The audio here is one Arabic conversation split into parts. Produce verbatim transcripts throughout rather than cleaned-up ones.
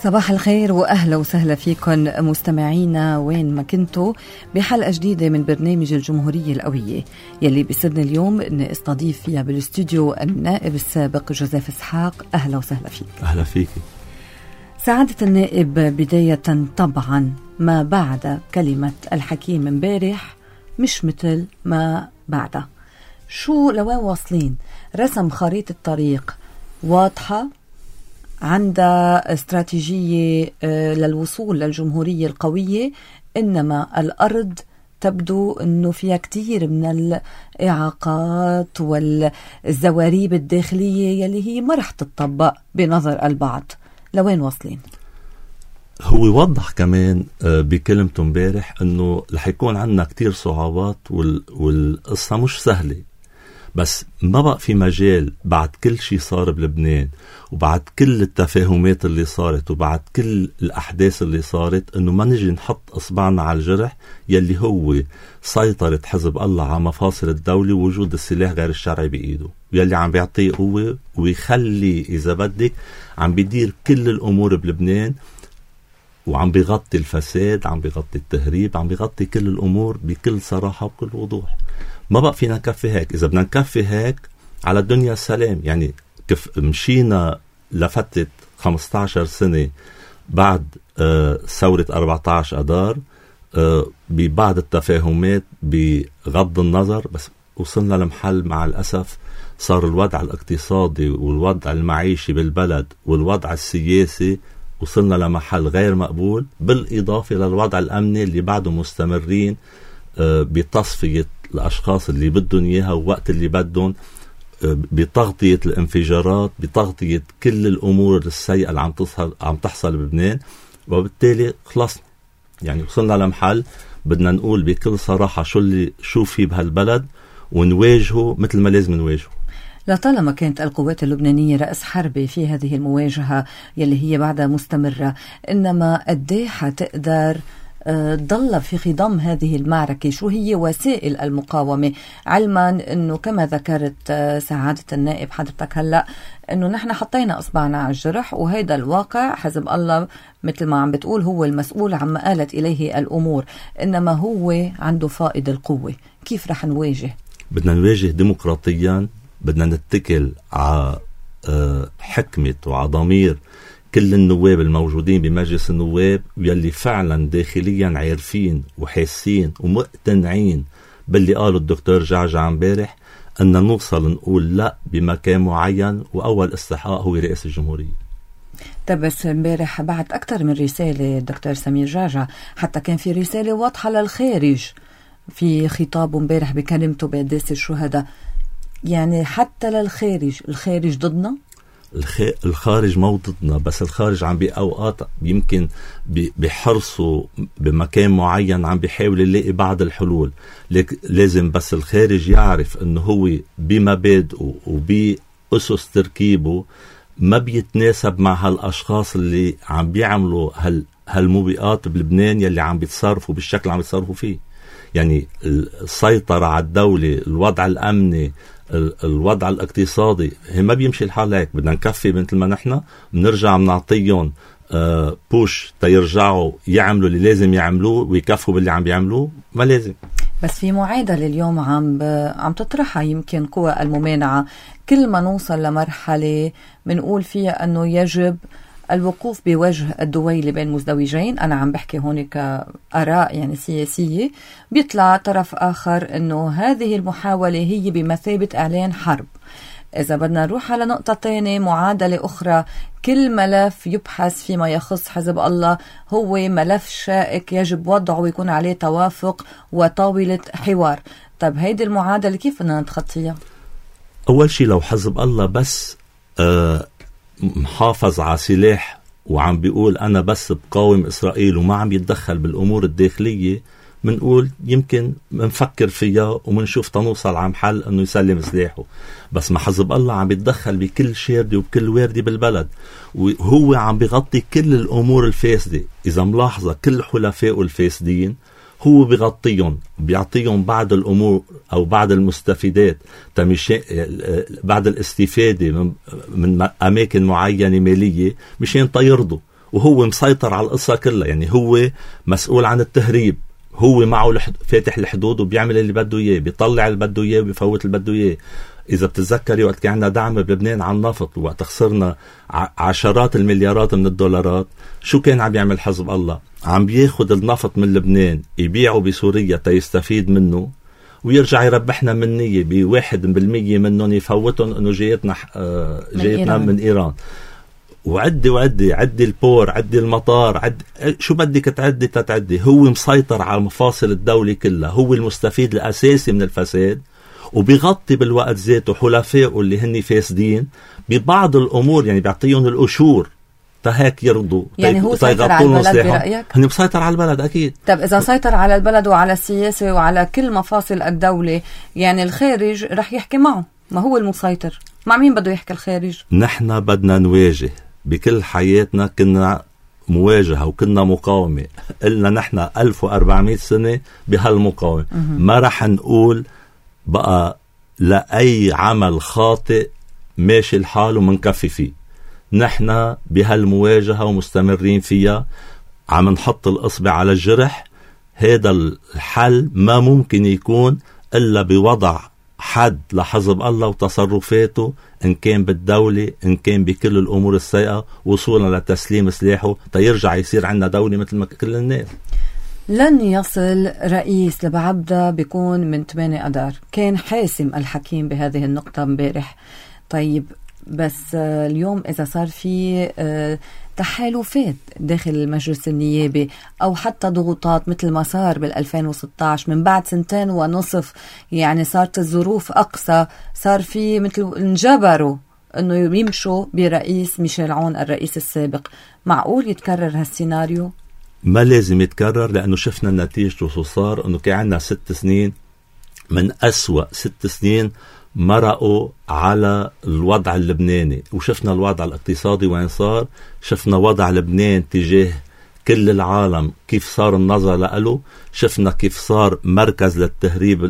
صباح الخير وأهلا وسهلا فيكم مستمعينا وين ما كنتوا بحلقة جديدة من برنامج الجمهورية القوية يلي بيسعدني اليوم أني استضيف فيها بالاستوديو النائب السابق جوزيف إسحاق. أهلا وسهلا فيك. أهلا فيك سعادة النائب. بداية طبعا ما بعد كلمة الحكيم امبارح مش مثل ما بعدها، شو لوين واصلين؟ رسم خريطة طريق واضحة، عندها استراتيجية للوصول للجمهورية القوية، إنما الأرض تبدو أنه فيها كتير من الإعاقات والزواريب الداخلية يلي هي ما رح تطبق بنظر البعض. لوين واصلين؟ هو يوضح كمان بكلمته امبارح أنه رح يكون عندنا كتير صعوبات والقصة مش سهلة، بس ما بقى في مجال بعد كل شيء صار بلبنان وبعد كل التفاهمات اللي صارت وبعد كل الأحداث اللي صارت أنه ما نجي نحط أصبعنا على الجرح يلي هو سيطرة حزب الله على مفاصل الدولة ووجود السلاح غير الشرعي بإيده، يلي عم بيعطيه قوة ويخلي إذا بدك عم بيدير كل الأمور بلبنان، وعم بيغطي الفساد، عم بيغطي التهريب، عم بيغطي كل الأمور بكل صراحة وبكل وضوح. ما بقى فينا نكفي هيك. إذا بدنا نكفي هيك على الدنيا السلام، يعني كيف مشينا لفترة خمسة عشر سنة بعد آه ثورة أربعة عشر أدار آه ببعض التفاهمات بغض النظر، بس وصلنا لمحل مع الأسف صار الوضع الاقتصادي والوضع المعيشي بالبلد والوضع السياسي وصلنا لمحل غير مقبول، بالإضافة للوضع الأمني اللي بعده مستمرين آه بتصفية الأشخاص اللي بدهم إياها ووقت اللي بدهم، بتغطية الانفجارات، بتغطية كل الأمور السيئة اللي عم تحصل عم تحصل بلبنان. وبالتالي خلصنا، يعني وصلنا لمحل بدنا نقول بكل صراحة شو اللي شو في بهالبلد ونواجهه مثل ما لازم نواجهه. لطالما كانت القوات اللبنانية رأس حربة في هذه المواجهة يلي هي بعدها مستمرة، إنما قديه حتقدر ضل في خضم هذه المعركة؟ شو هي وسائل المقاومة؟ علما أنه كما ذكرت سعادة النائب حضرتك هلأ أنه نحن حطينا أصبعنا على الجرح، وهذا الواقع حزب الله مثل ما عم بتقول هو المسؤول عما آلت إليه الأمور، إنما هو عنده فائض القوة. كيف رح نواجه؟ بدنا نواجه ديمقراطيا، بدنا نتكل على حكمة وعلى ضمير كل النواب الموجودين بمجلس النواب يلي فعلا داخليا عارفين وحاسين ومقتنعين باللي قاله الدكتور جعجع امبارح، أن نوصل نقول لا بمكان معين، وأول استحقاق هو رئاسة الجمهورية. طب بس امبارح بعد أكثر من رسالة الدكتور سمير جعجع، حتى كان في رسالة واضحة للخارج في خطابه امبارح بكلمته بقداس الشهداء، يعني حتى للخارج. الخارج ضدنا؟ الخارج مو ضدنا، بس الخارج عم بأوقات يمكن بحرصوا بمكان معين عم بيحاول يلاقي بعض الحلول، لك لازم بس الخارج يعرف انه هو بمبادئه وبأسس تركيبه ما بيتناسب مع هالاشخاص اللي عم بيعملوا هال هالموبقات بلبنان يلي عم بيتصرفوا بالشكل اللي عم بيتصرفوا فيه. يعني السيطرة على الدولة، الوضع الأمني، الوضع الاقتصادي، هي ما بيمشي الحال هيك. بدنا نكفي مثل ما نحن بنرجع بنعطيهم آه بوش تيرجعوا يعملوا اللي لازم يعملوه ويكفوا باللي عم بيعملوه، ما لازم. بس في معادلة اليوم عم عم تطرحها يمكن قوى الممانعة، كل ما نوصل لمرحلة بنقول فيها أنه يجب الوقوف بوجه الدويلة بين مزدوجين. أنا عم بحكي هون كآراء يعني سياسية، بيطلع طرف آخر أنه هذه المحاولة هي بمثابة إعلان حرب. إذا بدنا نروح على نقطة تانية، معادلة أخرى، كل ملف يبحث فيما يخص حزب الله هو ملف شائك يجب وضعه ويكون عليه توافق وطاولة حوار. طب هيدي المعادلة كيف بدنا نتخطيها؟ أول شيء لو حزب الله بس آه محافظ على سلاح وعم بيقول أنا بس بقاوم إسرائيل وما عم يتدخل بالأمور الداخلية، منقول يمكن منفكر فيها ومنشوف تنوصل عم حل أنه يسلم سلاحه. بس ما حزب الله عم يتدخل بكل شاردة وبكل واردة بالبلد، وهو عم بيغطي كل الأمور الفاسدة. إذا ملاحظة كل حلفائه الفاسدين هو بيغطيهم، بيعطيهم بعض الأمور أو بعض المستفيدات تمشي بعد الاستفادة من, من أماكن معينة مالية مشان تيرضوا، وهو مسيطر على القصة كلها. يعني هو مسؤول عن التهريب، هو معه لحد... فاتح الحدود وبيعمل اللي بده إياه، بيطلع اللي بده إياه وبيفوت اللي بده إياه. إذا بتتذكري وقت كان عندنا دعم بلبنان على النفط وقت خسرنا ع... عشرات المليارات من الدولارات، شو كان عم يعمل حزب الله؟ عم بياخد النفط من لبنان يبيعه بسوريا تيستفيد منه، ويرجع يربحنا من نية بواحد بالمية منهم يفوتهم انه جايتنا آه جايتنا من, من ايران. وعدي وعدي عدي البور، عدي المطار، عدي شو بدك تعدي تتعدي. هو مسيطر على مفاصل الدولة كلها، هو المستفيد الاساسي من الفساد، وبيغطي بالوقت ذاته حلفائه اللي هن فاسدين ببعض الامور، يعني بيعطيهم القشور هيك يرضوا. يعني هو سيطر على البلد برأيك؟ هن مسيطر على البلد أكيد. طب إذا سيطر على البلد وعلى السياسة وعلى كل مفاصل الدولة، يعني الخارج رح يحكي معه، ما هو المسيطر، مع مين بده يحكي الخارج؟ نحن بدنا نواجه بكل حياتنا، كنا مواجهة وكنا مقاومة، قلنا نحن ألف وأربعمائة سنة بهالمقاومة. ما رح نقول بقى لأي عمل خاطئ ماشي الحال ومنكفي فيه. نحن بهالمواجهة ومستمرين فيها، عم نحط الإصبع على الجرح. هذا الحل ما ممكن يكون إلا بوضع حد لحزب الله وتصرفاته، إن كان بالدولة إن كان بكل الأمور السيئة، وصولا لتسليم سلاحه تيرجع يصير عندنا دولة مثل ما كل الناس. لن يصل رئيس لبعبدة بيكون من ثمانية أدار، كان حاسم الحكيم بهذه النقطة امبارح. طيب بس اليوم إذا صار في تحالفات داخل المجلس النيابي أو حتى ضغوطات مثل ما صار بالألفين وستة عشر من بعد سنتين ونصف، يعني صارت الظروف أقصى، صار في مثل انجبروا أنه يمشوا برئيس ميشيل عون الرئيس السابق. معقول يتكرر هالسيناريو؟ ما لازم يتكرر، لأنه شفنا النتيجة شو صار. أنه كان عندنا ست سنين من أسوأ ست سنين مرقوا على الوضع اللبناني، وشفنا الوضع الاقتصادي وين صار، شفنا وضع لبنان تجاه كل العالم كيف صار النظر له، شفنا كيف صار مركز للتهريب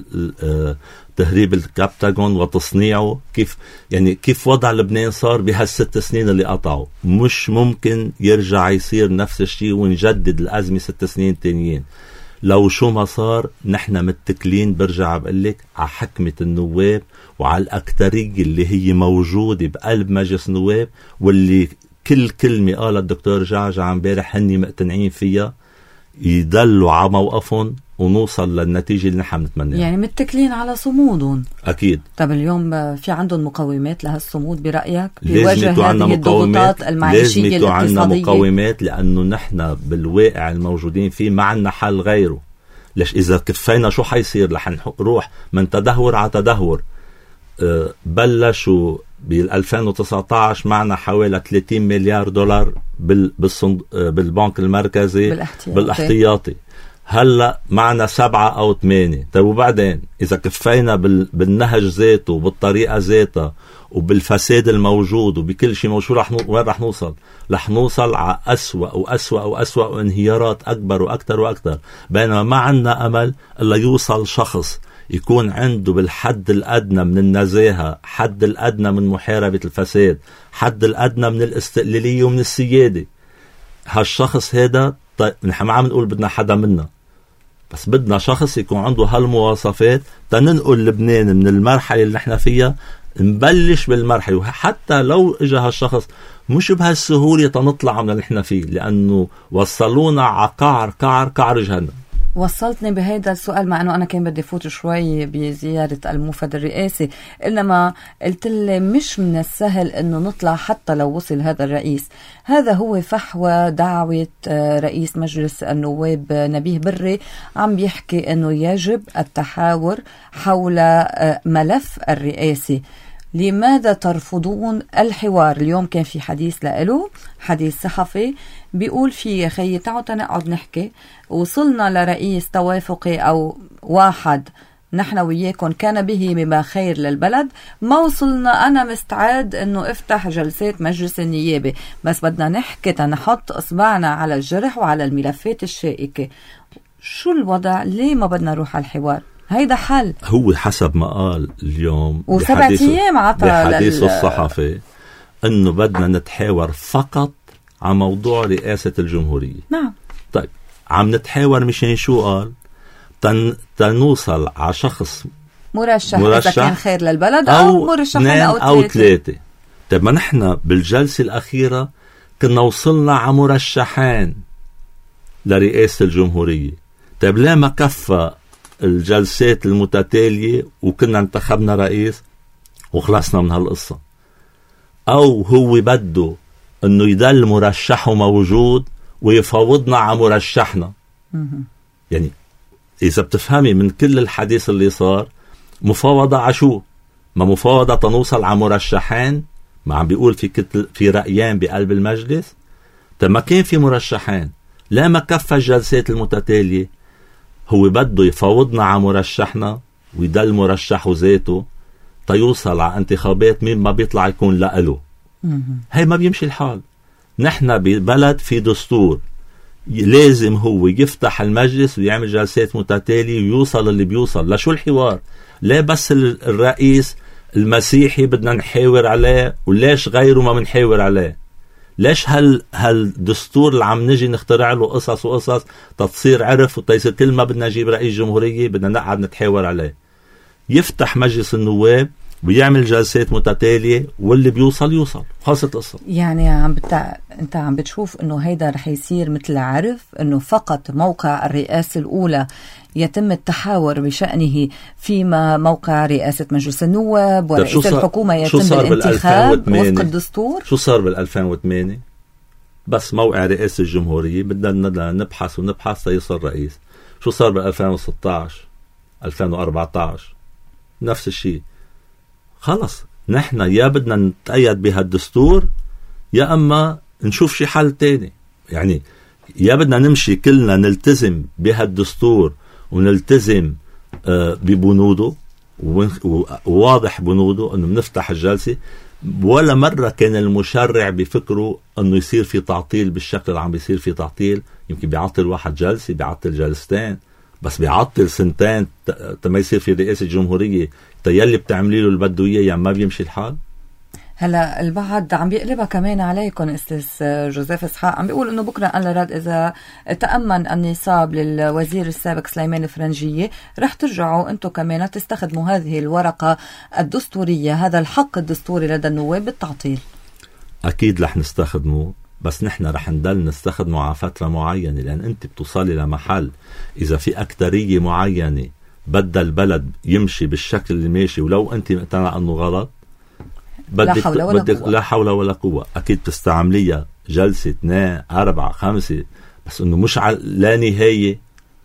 تهريب الكابتاغون وتصنيعه، كيف يعني كيف وضع لبنان صار بهالست سنين اللي قطعوا. مش ممكن يرجع يصير نفس الشيء ونجدد الأزمة ست سنين تانيين. لو شو ما صار نحن متكلين، برجع بقلك، على حكمة النواب وعلى الأكترية اللي هي موجودة بقلب مجلس النواب، واللي كل كلمة قالت الدكتور جعجع امبارح هني مقتنعين فيها، يدلوا على موقفهم ونوصل للنتيجة اللي نحن نتمناها. يعني متكلين على صمودهم أكيد. طب اليوم في عندهم مقاومات لهالصمود برأيك؟ بيواجه هذه الضغوطات المعيشية الاقتصادية؟ لازم عندنا مقاومات، لأنه نحن بالواقع الموجودين فيه ما عندنا حل غيره. ليش إذا كفينا شو حيصير؟ رح نروح من تدهور على تدهور. أه بلشوا بال2019 معنا حوالي ثلاثين مليار دولار بال بالصند... بالبنك المركزي بالاحتياطي, بالاحتياطي. هلا معنا سبعة أو ثمانية. طيب وبعدين إذا كفينا بال... بالنهج ذاته وبالطريقة ذاتها وبالفساد الموجود وبكل شيء موجود، رح نو... وين رح نوصل؟ رح نوصل على أسوأ وأسوأ وأسوأ وانهيارات أكبر وأكثر وأكثر. بينما ما عنا أمل إلا يوصل شخص يكون عنده بالحد الأدنى من النزاهة، حد الأدنى من محاربة الفساد، حد الأدنى من الاستقلالية ومن السيادة. هالشخص هذا، طيب نحن ما عم نقول بدنا حدا منا، بس بدنا شخص يكون عنده هالمواصفات تننقل لبنان من المرحلة اللي نحن فيها، نبلش بالمرحلة. وحتى لو اجى هالشخص مش بهالسهولة تنطلع من اللي نحن فيه، لأنه وصلونا على قعر قعر قعر جهنم. وصلتني بهيدا السؤال، مع أنه أنا كان بدي فوت شوي بزيارة الموفد الرئاسي، إنما قلت لي مش من السهل أنه نطلع حتى لو وصل هذا الرئيس. هذا هو فحوى دعوة رئيس مجلس النواب نبيه بري، عم بيحكي أنه يجب التحاور حول ملف الرئاسي. لماذا ترفضون الحوار؟ اليوم كان في حديث لإله، حديث صحفي بيقول فيه يا خيي تعالوا تنقعد نحكي، وصلنا لرئيس توافقي أو واحد نحن وياكم كان به بما خير للبلد، ما وصلنا. أنا مستعد أنه افتح جلسات مجلس النيابة، بس بدنا نحكي تنحط إصبعنا على الجرح وعلى الملفات الشائكة. شو الوضع؟ ليه ما بدنا نروح على الحوار؟ هيدا حل. هو حسب ما قال اليوم وسبعة أيام عطى بحديث لل... الصحفي أنه بدنا نتحاور فقط عن موضوع رئاسة الجمهورية. نعم. طيب عم نتحاور مشان شو قال؟ تن... تنوصل على شخص مرشح, مرشح إذا كان خير للبلد أو, أو مرشحين أو, أو ثلاثة. طيب ما نحن بالجلسة الأخيرة كنا وصلنا على مرشحين لرئاسة الجمهورية. طيب ليه ما كفى الجلسات المتتالية وكنا انتخبنا رئيس وخلصنا من هالقصة؟ أو هو بده أنه يدل مرشحه موجود ويفاوضنا على مرشحنا. يعني إذا بتفهمي من كل الحديث اللي صار مفاوضة عشو؟ ما مفاوضة تنوصل على مرشحين؟ ما عم بيقول في كتل في رأيين بقلب المجلس. طيب ما كان في مرشحين، لا ما كفى الجلسات المتتالية. هو بده يفاوضنا على مرشحنا ويدل مرشحه ذاته تيوصل على انتخابات مين ما بيطلع يكون لأله. هاي ما بيمشي الحال. نحن ببلد في دستور، لازم هو يفتح المجلس ويعمل جلسات متتالية ويوصل اللي بيوصل. لشو الحوار؟ لا بس الرئيس المسيحي بدنا نحاور عليه، وليش غيره ما بنحاور عليه؟ ليش هال هالدستور اللي عم نجي نخترع له قصص وقصص تتصير عرف وتيصير كل ما بدنا نجيب رئيس جمهورية بدنا نقعد نتحاور عليه؟ يفتح مجلس النواب ويعمل جلسات متتالية واللي بيوصل يوصل، خلصت القصة. يعني عم بتع... انت عم بتشوف انه هيدا رح يصير مثل عرف، انه فقط موقع الرئاسة الأولى يتم التحاور بشأنه، فيما موقع رئاسة مجلس النواب ورئيس الحكومة يتم الانتخاب وفق الدستور. شو صار بالألفين وثمانية؟ بس موقع رئاسة الجمهورية بدنا نبحث ونبحث سيصل رئيس. شو صار بالألفين وستة عشر ألفين وأربعة عشر؟ نفس الشيء. خلص نحن يا بدنا نتأيد بهالدستور يا أما نشوف شي حل تاني. يعني يا بدنا نمشي كلنا نلتزم بهالدستور ونلتزم ببنوده وواضح بنوده أنه بنفتح الجلسة. ولا مرة كان المشرع بفكره أنه يصير في تعطيل بالشكل اللي عم بيصير في تعطيل. يمكن بيعطل واحد جلسة، بيعطل جلستين، بس بيعطل سنتين تما يصير في رئاسة الجمهورية تيالي بتعملي له اللي بده اياه. يعني ما بيمشي الحال. هلا البعض عم بيقلبها كمان عليكم استاذ جوزيف اسحاق، عم بيقول انه بكره ان رد اذا تامن النصاب للوزير السابق سليمان الفرنجيه رح ترجعوا انتم كمان تستخدموا هذه الورقه الدستوريه، هذا الحق الدستوري لدى النواب بالتعطيل. اكيد رح نستخدمه، بس نحن رح ندل نستخدمه على فتره معينه، لان انت بتوصلي لمحل اذا في اكتريه معينه بدها البلد يمشي بالشكل اللي ماشي ولو انت مقتنع انه غلط بدك لا حول ولا بدك قوة. لا حول ولا قوة. اكيد تستعمليها جلسة اثنين اربعة خمسة، بس انه مش على لا نهاية.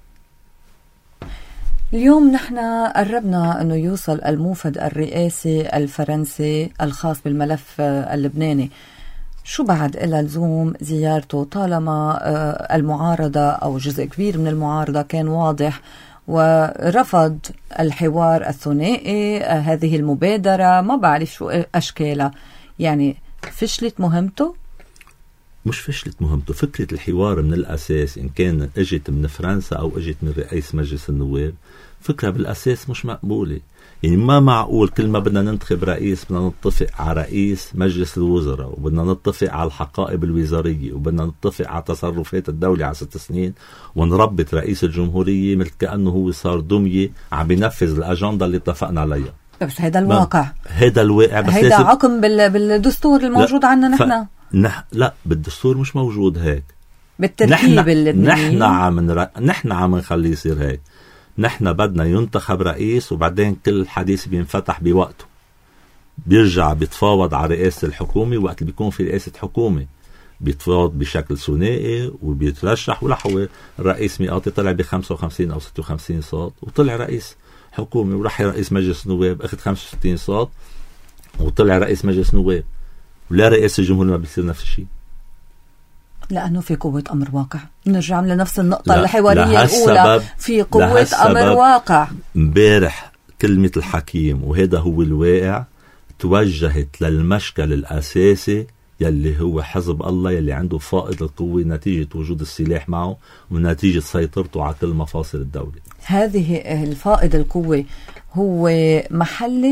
اليوم نحن قربنا انه يوصل الموفد الرئاسي الفرنسي الخاص بالملف اللبناني. شو بعد إلا لزوم زيارته طالما المعارضة أو جزء كبير من المعارضة كان واضح ورفض الحوار الثنائي، هذه المبادرة ما بعرف شو أشكالها. يعني فشلت مهمته؟ مش فشلت مهمته، فكرة الحوار من الأساس إن كان اجت من فرنسا أو اجت من رئيس مجلس النواب فكرة بالأساس مش مقبولة. يعني ما معقول كل ما بدنا ننتخب رئيس بدنا نتفق على رئيس مجلس الوزراء وبدنا نتفق على الحقائب الوزارية وبدنا نتفق على تصرفات الدولة على ست سنين ونربط رئيس الجمهورية مثل كأنه هو صار دمية عم بينفذ الأجندة اللي اتفقنا عليها. بس هذا الواقع، هذا الواقع، بس هذا عقم بالدستور الموجود عندنا نحن. نح... لا بالدستور مش موجود هيك بالترتيب اللبناني. نحن عم نر... نحن عم نخليه يصير هيك. نحن بدنا ينتخب رئيس وبعدين كل الحديث بينفتح بوقته، بيرجع بيتفاوض على رئاسة الحكومة. وقت اللي بيكون في رئاسة حكومة بيتفاوض بشكل ثنائي وبيترشح، ولا هو الرئيس مئاتي طلع بخمسة وخمسين أو ستة وخمسين صوت وطلع رئيس حكومة، وراح رئيس مجلس النواب أخذ خمسة وستين صوت وطلع رئيس مجلس نواب. ولا رئيس الجمهورية ما بيصير نفس الشيء، لأنه في قوة أمر واقع. نرجع لنفس النقطة الحوارية الأولى، في قوة أمر واقع. امبارح كلمة الحكيم وهذا هو الواقع توجهت للمشكل الأساسي يلي هو حزب الله، يلي عنده فائض القوة نتيجة وجود السلاح معه ونتيجة سيطرته على كل مفاصل الدولة. هذه الفائض القوة هو محلي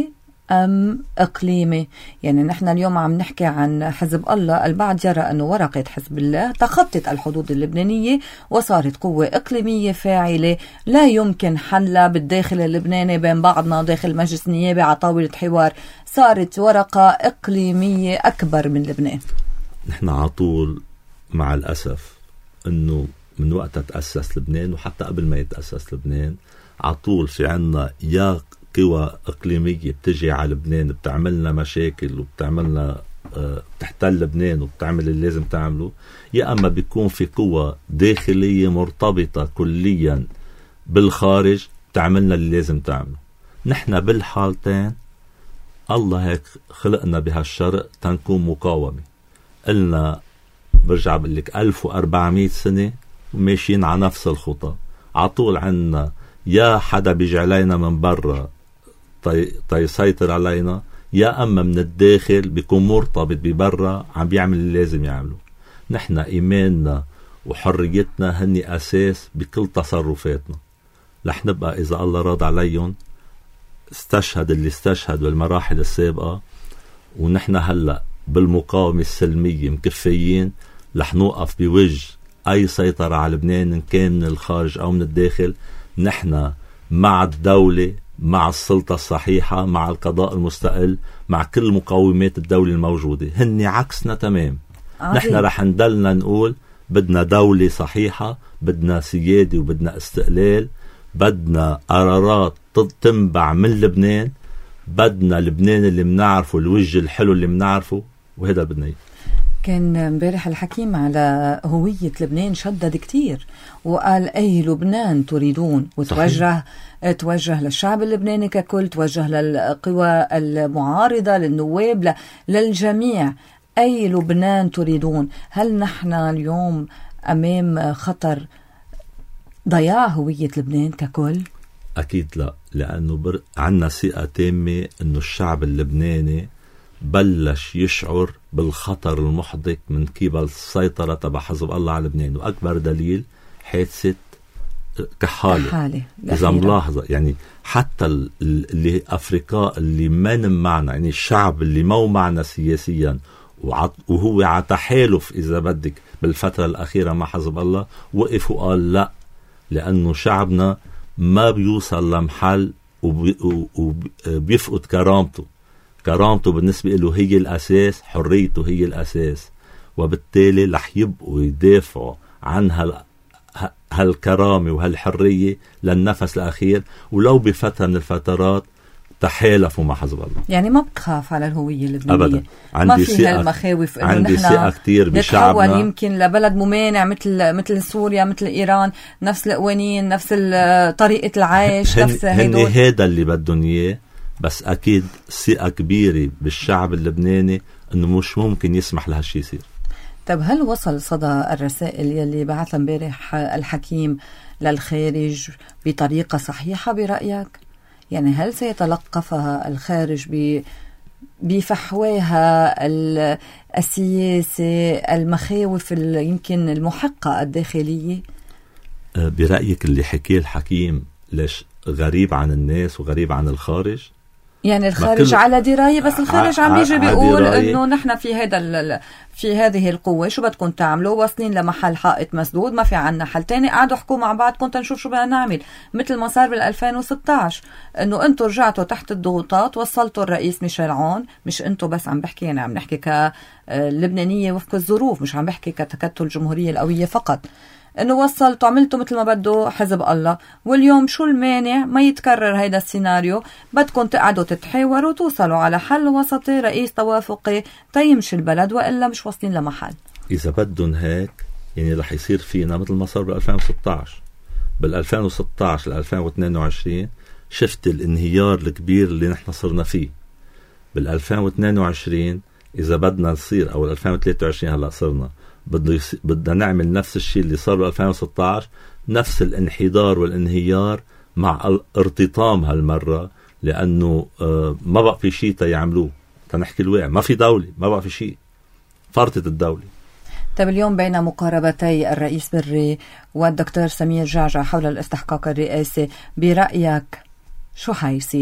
أم إقليمي؟ يعني نحن اليوم عم نحكي عن حزب الله، البعض يرى أنه ورقة حزب الله تخطت الحدود اللبنانية وصارت قوة إقليمية فاعلة لا يمكن حلها بالداخل اللبناني بين بعضنا داخل مجلس النيابة على طاولة حوار، صارت ورقة إقليمية أكبر من لبنان. نحن عطول مع الأسف أنه من وقت تأسس لبنان وحتى قبل ما يتأسس لبنان عطول في عنا يا قوى إقليمية بتجي على لبنان بتعملنا مشاكل وبتعملنا أه بتحتل لبنان وبتعمل اللي لازم تعمله، يا أما بيكون في قوى داخلية مرتبطة كليا بالخارج بتعملنا اللي لازم تعمله. نحن بالحالتين الله هيك خلقنا بهالشرق تنكون مقاومة. قلنا برجع بقلك ألف وأربعمية سنة وماشيين على نفس الخطة، عطول عنا يا حدا بيجي علينا من برا تيسيطر علينا، يا أما من الداخل بيكون مرتبط ببرا عم بيعمل اللي لازم يعمله. نحن إيماننا وحريتنا هني أساس بكل تصرفاتنا، رح نبقى إذا الله راض عليهم استشهد اللي استشهد بالمراحل السابقة، ونحن هلأ بالمقاومة السلمية مكفيين رح نوقف بوجه أي سيطرة على لبنان إن كان من الخارج أو من الداخل. نحن مع الدولة، مع السلطة الصحيحة، مع القضاء المستقل، مع كل مقومات الدولة الموجودة. هني عكسنا تمام. عظيم. نحن رح ندلنا نقول بدنا دولة صحيحة، بدنا سيادة وبدنا استقلال، بدنا قرارات تنبع من لبنان، بدنا لبنان اللي منعرفه، الوجه الحلو اللي منعرفه، وهذا بدنا اياه. كان امبارح الحكيم على هوية لبنان شدد كتير وقال أي لبنان تريدون، وتوجه صحيح. توجه للشعب اللبناني ككل، توجه للقوى المعارضة، للنواب، ل... للجميع. أي لبنان تريدون؟ هل نحن اليوم أمام خطر ضياع هوية لبنان ككل؟ أكيد لا، لأنه بر... عنا ثقة تامة أنه الشعب اللبناني بلش يشعر بالخطر المحدق من قبل السيطرة تبع حزب الله على لبنان. وأكبر دليل حادثة كحالة, كحالة. إذا ملاحظة يعني حتى اللي أفريقيا اللي ما معنا، يعني الشعب اللي مو معنا سياسيا وهو على تحالف إذا بدك بالفترة الأخيرة مع حزب الله، وقف وقال لا، لأنه شعبنا ما بيوصل لمحل وبيفقد كرامته. كرامته بالنسبة له هي الأساس، حريته هي الأساس، وبالتالي رح يبقوا يدافعوا عن هال هالكرامة وهالحرية للنفس الأخير، ولو بفترة من الفترات تحالفوا مع حزب الله. يعني ما بتخاف على الهوية اللبنانية؟ أبدا. ما فيها المخاوف إنه عندي ثقة كتير بشعبنا، نتحول يمكن لبلد ممانع مثل مثل سوريا، مثل إيران، نفس القوانين، نفس طريقة العيش، نفس هدول. هذا اللي بدهم إياه، بس أكيد ثقة كبيرة بالشعب اللبناني إنه مش ممكن يسمح لهالشي يصير. طب هل وصل صدى الرسائل يلي بعثها امبارح الحكيم للخارج بطريقة صحيحة برأيك؟ يعني هل سيتلقفها الخارج بفحواها السياسة، المخاوف يمكن المحقة الداخلية؟ برأيك اللي حكيه الحكيم ليش غريب عن الناس وغريب عن الخارج؟ يعني الخارج على دراية، بس الخارج عم بيجي بيقول انه نحن في هذا في هذه القوة شو بدكم تعملوا، واصلين لمحل حائط مسدود، ما في عنا حل تاني، قعدوا حكوا مع بعض كنت نشوف شو بدنا نعمل، مثل ما صار بال ألفين وستة عشر انه انتم رجعتوا تحت الضغوطات، وصلتوا الرئيس ميشيل عون، مش انتم بس عم بحكي، يعني عم نحكي كلبنانية وفق الظروف، مش عم بحكي كتكتل الجمهورية القوية فقط، انه وصلتوا عملتوا مثل ما بده حزب الله، واليوم شو المانع ما يتكرر هيدا السيناريو؟ بدكم تقعدوا تتحاوروا توصلوا على حل وسطي رئيس توافقي تيمشي البلد، وإلا مش واصلين لمحل. إذا بدهم هيك يعني رح يصير فينا مثل ما صار بال ألفين وستة عشر. بال ألفين وستة عشر ل ألفين واثنين وعشرين شفت الانهيار الكبير اللي نحن صرنا فيه. بال ألفين واثنين وعشرين إذا بدنا نصير، أو ألفين وثلاثة وعشرين هلا صرنا بدنا نعمل نفس الشيء اللي صار ب ألفين وستة عشر، نفس الانحدار والانهيار مع الارتطام هالمرة، لأنه ما بقى في شيء تيعملوه. تنحكي الواقع، ما في دولة، ما بقى في شيء، فرطت الدولة. طيب اليوم بين مقاربتي الرئيس بري والدكتور سمير جعجع حول الاستحقاق الرئاسي، برأيك شو حيصير؟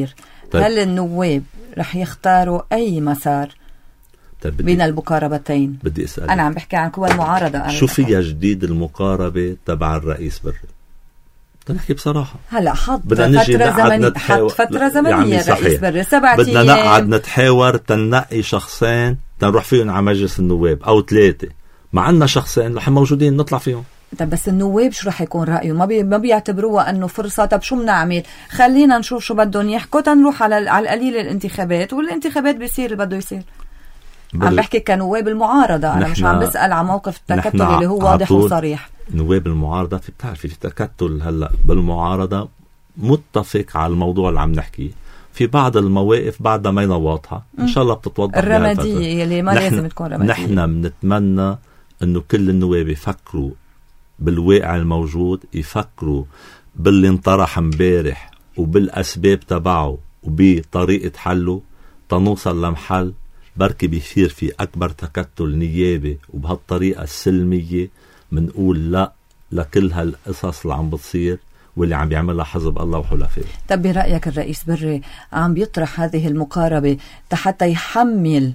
طيب. هل النواب رح يختاروا أي مسار طيب بين المقاربتين؟ بدي أسأل، أنا عم بحكي عن قوى المعارضة. أنا شو فيها جديد المقاربة تبع الرئيس بري؟ تنحكي بصراحة هلا حط فترة زمنية، حط فترة زمنية الرئيس بري سبعة أيام. بدنا نقعد نتحاور تنقي شخصين تنروح فيهم على مجلس النواب أو ثلاثة، مع عنا شخصين رح موجودين نطلع فيهم. طب بس النواب شو رح يكون رأيه؟ ما بي ما بيعتبروها انه فرصة. طب شو بنعمل؟ خلينا نشوف شو بدهم يحكوا تنروح على على القليل الانتخابات، والانتخابات بيصير اللي بده يصير. بل... عم بحكي كنواب المعارضة، انا مش عم بسأل عن موقف التكتل اللي هو واضح وصريح. نواب المعارضة في بتعرفي في تكتل هلا بالمعارضة، متفق على الموضوع اللي عم نحكيه. في بعض المواقف بعدها ما واضحة، ان شاء الله بتتوضح الرمادية اللي ما لازم تكون رمادية. نحن بنتمنى انه كل النواب يفكروا بالواقع الموجود، يفكروا باللي انطرح امبارح وبالأسباب تبعه وبطريقة حله تنوصل لمحل بركي بيصير في أكبر تكتل نيابي، وبهالطريقة السلمية منقول لا لكل هالقصص اللي عم بتصير واللي عم بيعملها حزب الله وحلفائه. طب برأيك الرئيس بري عم بيطرح هذه المقاربة حتى يحمل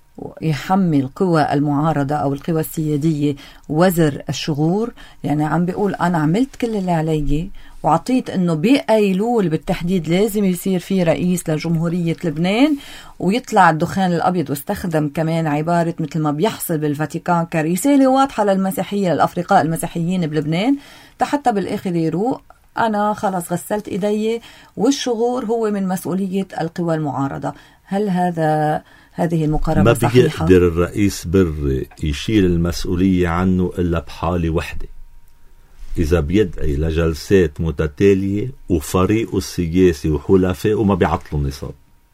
يحمل قوى المعارضة أو القوى السيادية وزر الشغور؟ يعني عم بيقول أنا عملت كل اللي علي وعطيت أنه بأيلول بالتحديد لازم يصير فيه رئيس لجمهورية لبنان ويطلع الدخان الأبيض، واستخدم كمان عبارة مثل ما بيحصل بالفاتيكان كرسالة واضحة للمسيحية للأفرقاء المسيحيين بلبنان، حتى بالآخر يروق أنا خلص غسلت إيدي والشغور هو من مسؤولية القوى المعارضة. هل هذا هذه المقاربة صحيحة؟ ما بيقدر الرئيس بري يشيل المسؤولية عنه إلا بحالة وحدة، إذا بيدعي لجلسات متتالية وفريقه السياسي وحلفائه وما بيعطلوا النصاب.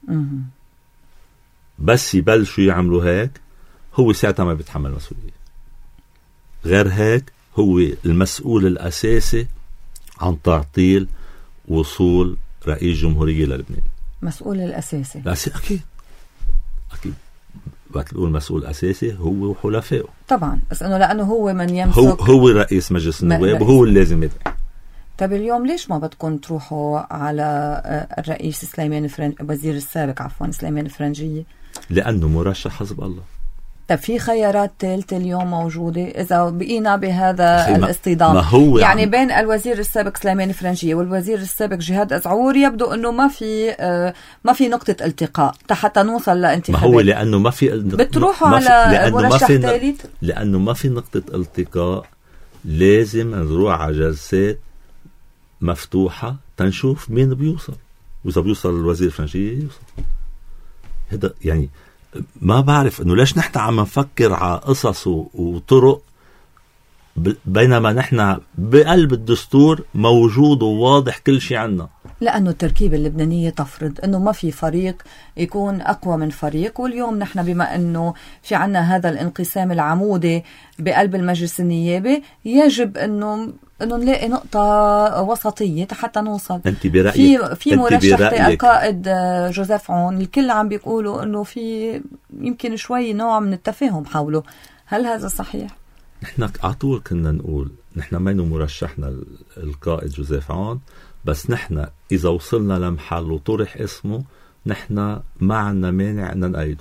بس يبلشوا يعملوا هيك هو ساعتها ما بيتحمل مسؤولية. غير هيك هو المسؤول الأساسي عن تعطيل وصول رئيس جمهورية للبنان. مسؤول الأساسي الأساسي أكيد أكيد وقت نقول مسؤول أساسي هو وحلفائه طبعا، بس إنه لأنه هو من يمسك، هو هو رئيس مجلس النواب وهو اللي لازم يدعي. طب اليوم ليش ما بدكم تروحوا على الرئيس سليمان فرنج وزير السابق عفوا سليمان فرنجية؟ لأنه مرشح حزب الله. طب في خيارات ثالثة اليوم موجودة إذا بقينا بهذا الاصطدام؟ يعني عم... بين الوزير السابق سليمان فرنجية والوزير السابق جهاد أزعور يبدو أنه ما في آه ما في نقطة التقاء حتى نوصل لانتخابات. ما هو لأنه ما في بتروحوا على مرشح ثالث، لأنه ما في نقطة التقاء لازم نروح على جلسات مفتوحة تنشوف مين بيوصل، وإذا بيوصل الوزير فرنجية يوصل. هذا يعني ما بعرف انه ليش نحن عم نفكر على قصص وطرق بينما نحن بقلب الدستور موجود وواضح كل شيء عنا. لأنه التركيبة اللبنانية تفرض أنه ما في فريق يكون أقوى من فريق، واليوم نحن بما أنه في عنا هذا الانقسام العمودي بقلب المجلس النيابي يجب أنه أنه نلاقي نقطة وسطية حتى نوصل. أنت برأيك في في مرشح القائد جوزيف عون الكل عم بيقولوا أنه في يمكن شوي نوع من التفاهم حوله، هل هذا صحيح؟ نحن عطول كنا نقول نحن ما مرشحنا القائد جوزيف عون، بس نحن إذا وصلنا لمحل وطرح اسمه نحن ما عنا مانع أن نقيده.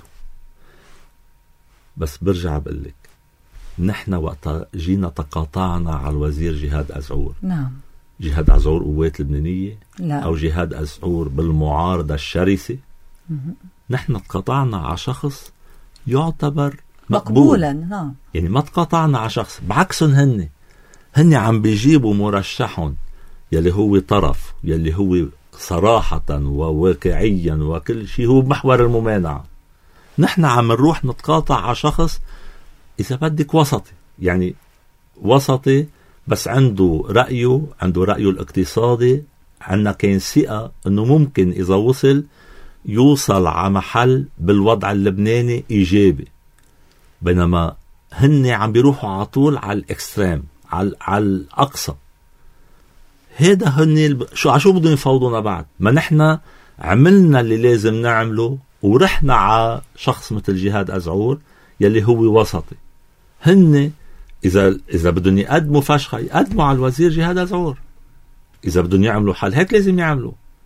بس برجع بقول لك نحن وقت جينا تقاطعنا على الوزير جهاد أزعور. نعم. جهاد أزعور قوات لبنانية؟ لا. أو جهاد أزعور بالمعارضة الشرسة؟ نحن تقاطعنا على شخص يعتبر مقبول. مقبولا. نعم. يعني ما تقاطعنا على شخص، بعكسهم هن هن عم بيجيبوا مرشحهم يلي هو طرف، يلي هو صراحة وواقعيا وكل شيء هو بمحور الممانعة. نحن عم نروح نتقاطع على شخص إذا بدك وسطي، يعني وسطي بس عنده رأيه عنده رأيه الاقتصادي، عنا كان ثقة أنه ممكن إذا وصل يوصل على محل بالوضع اللبناني إيجابي، بينما هن عم بيروحوا على طول على الإكستريم، على على الأقصى. هذا هن شو عشو بدهم يفوضونا بعد ما نحن عملنا اللي لازم نعمله ورحنا على شخص مثل جهاد أزعور يلي هو وسطي. هن إذا إذا بدهم يقدموا فشخة يقدموا على الوزير جهاد أزعور، إذا بدهم يعملوا حل هيك لازم يعملوا.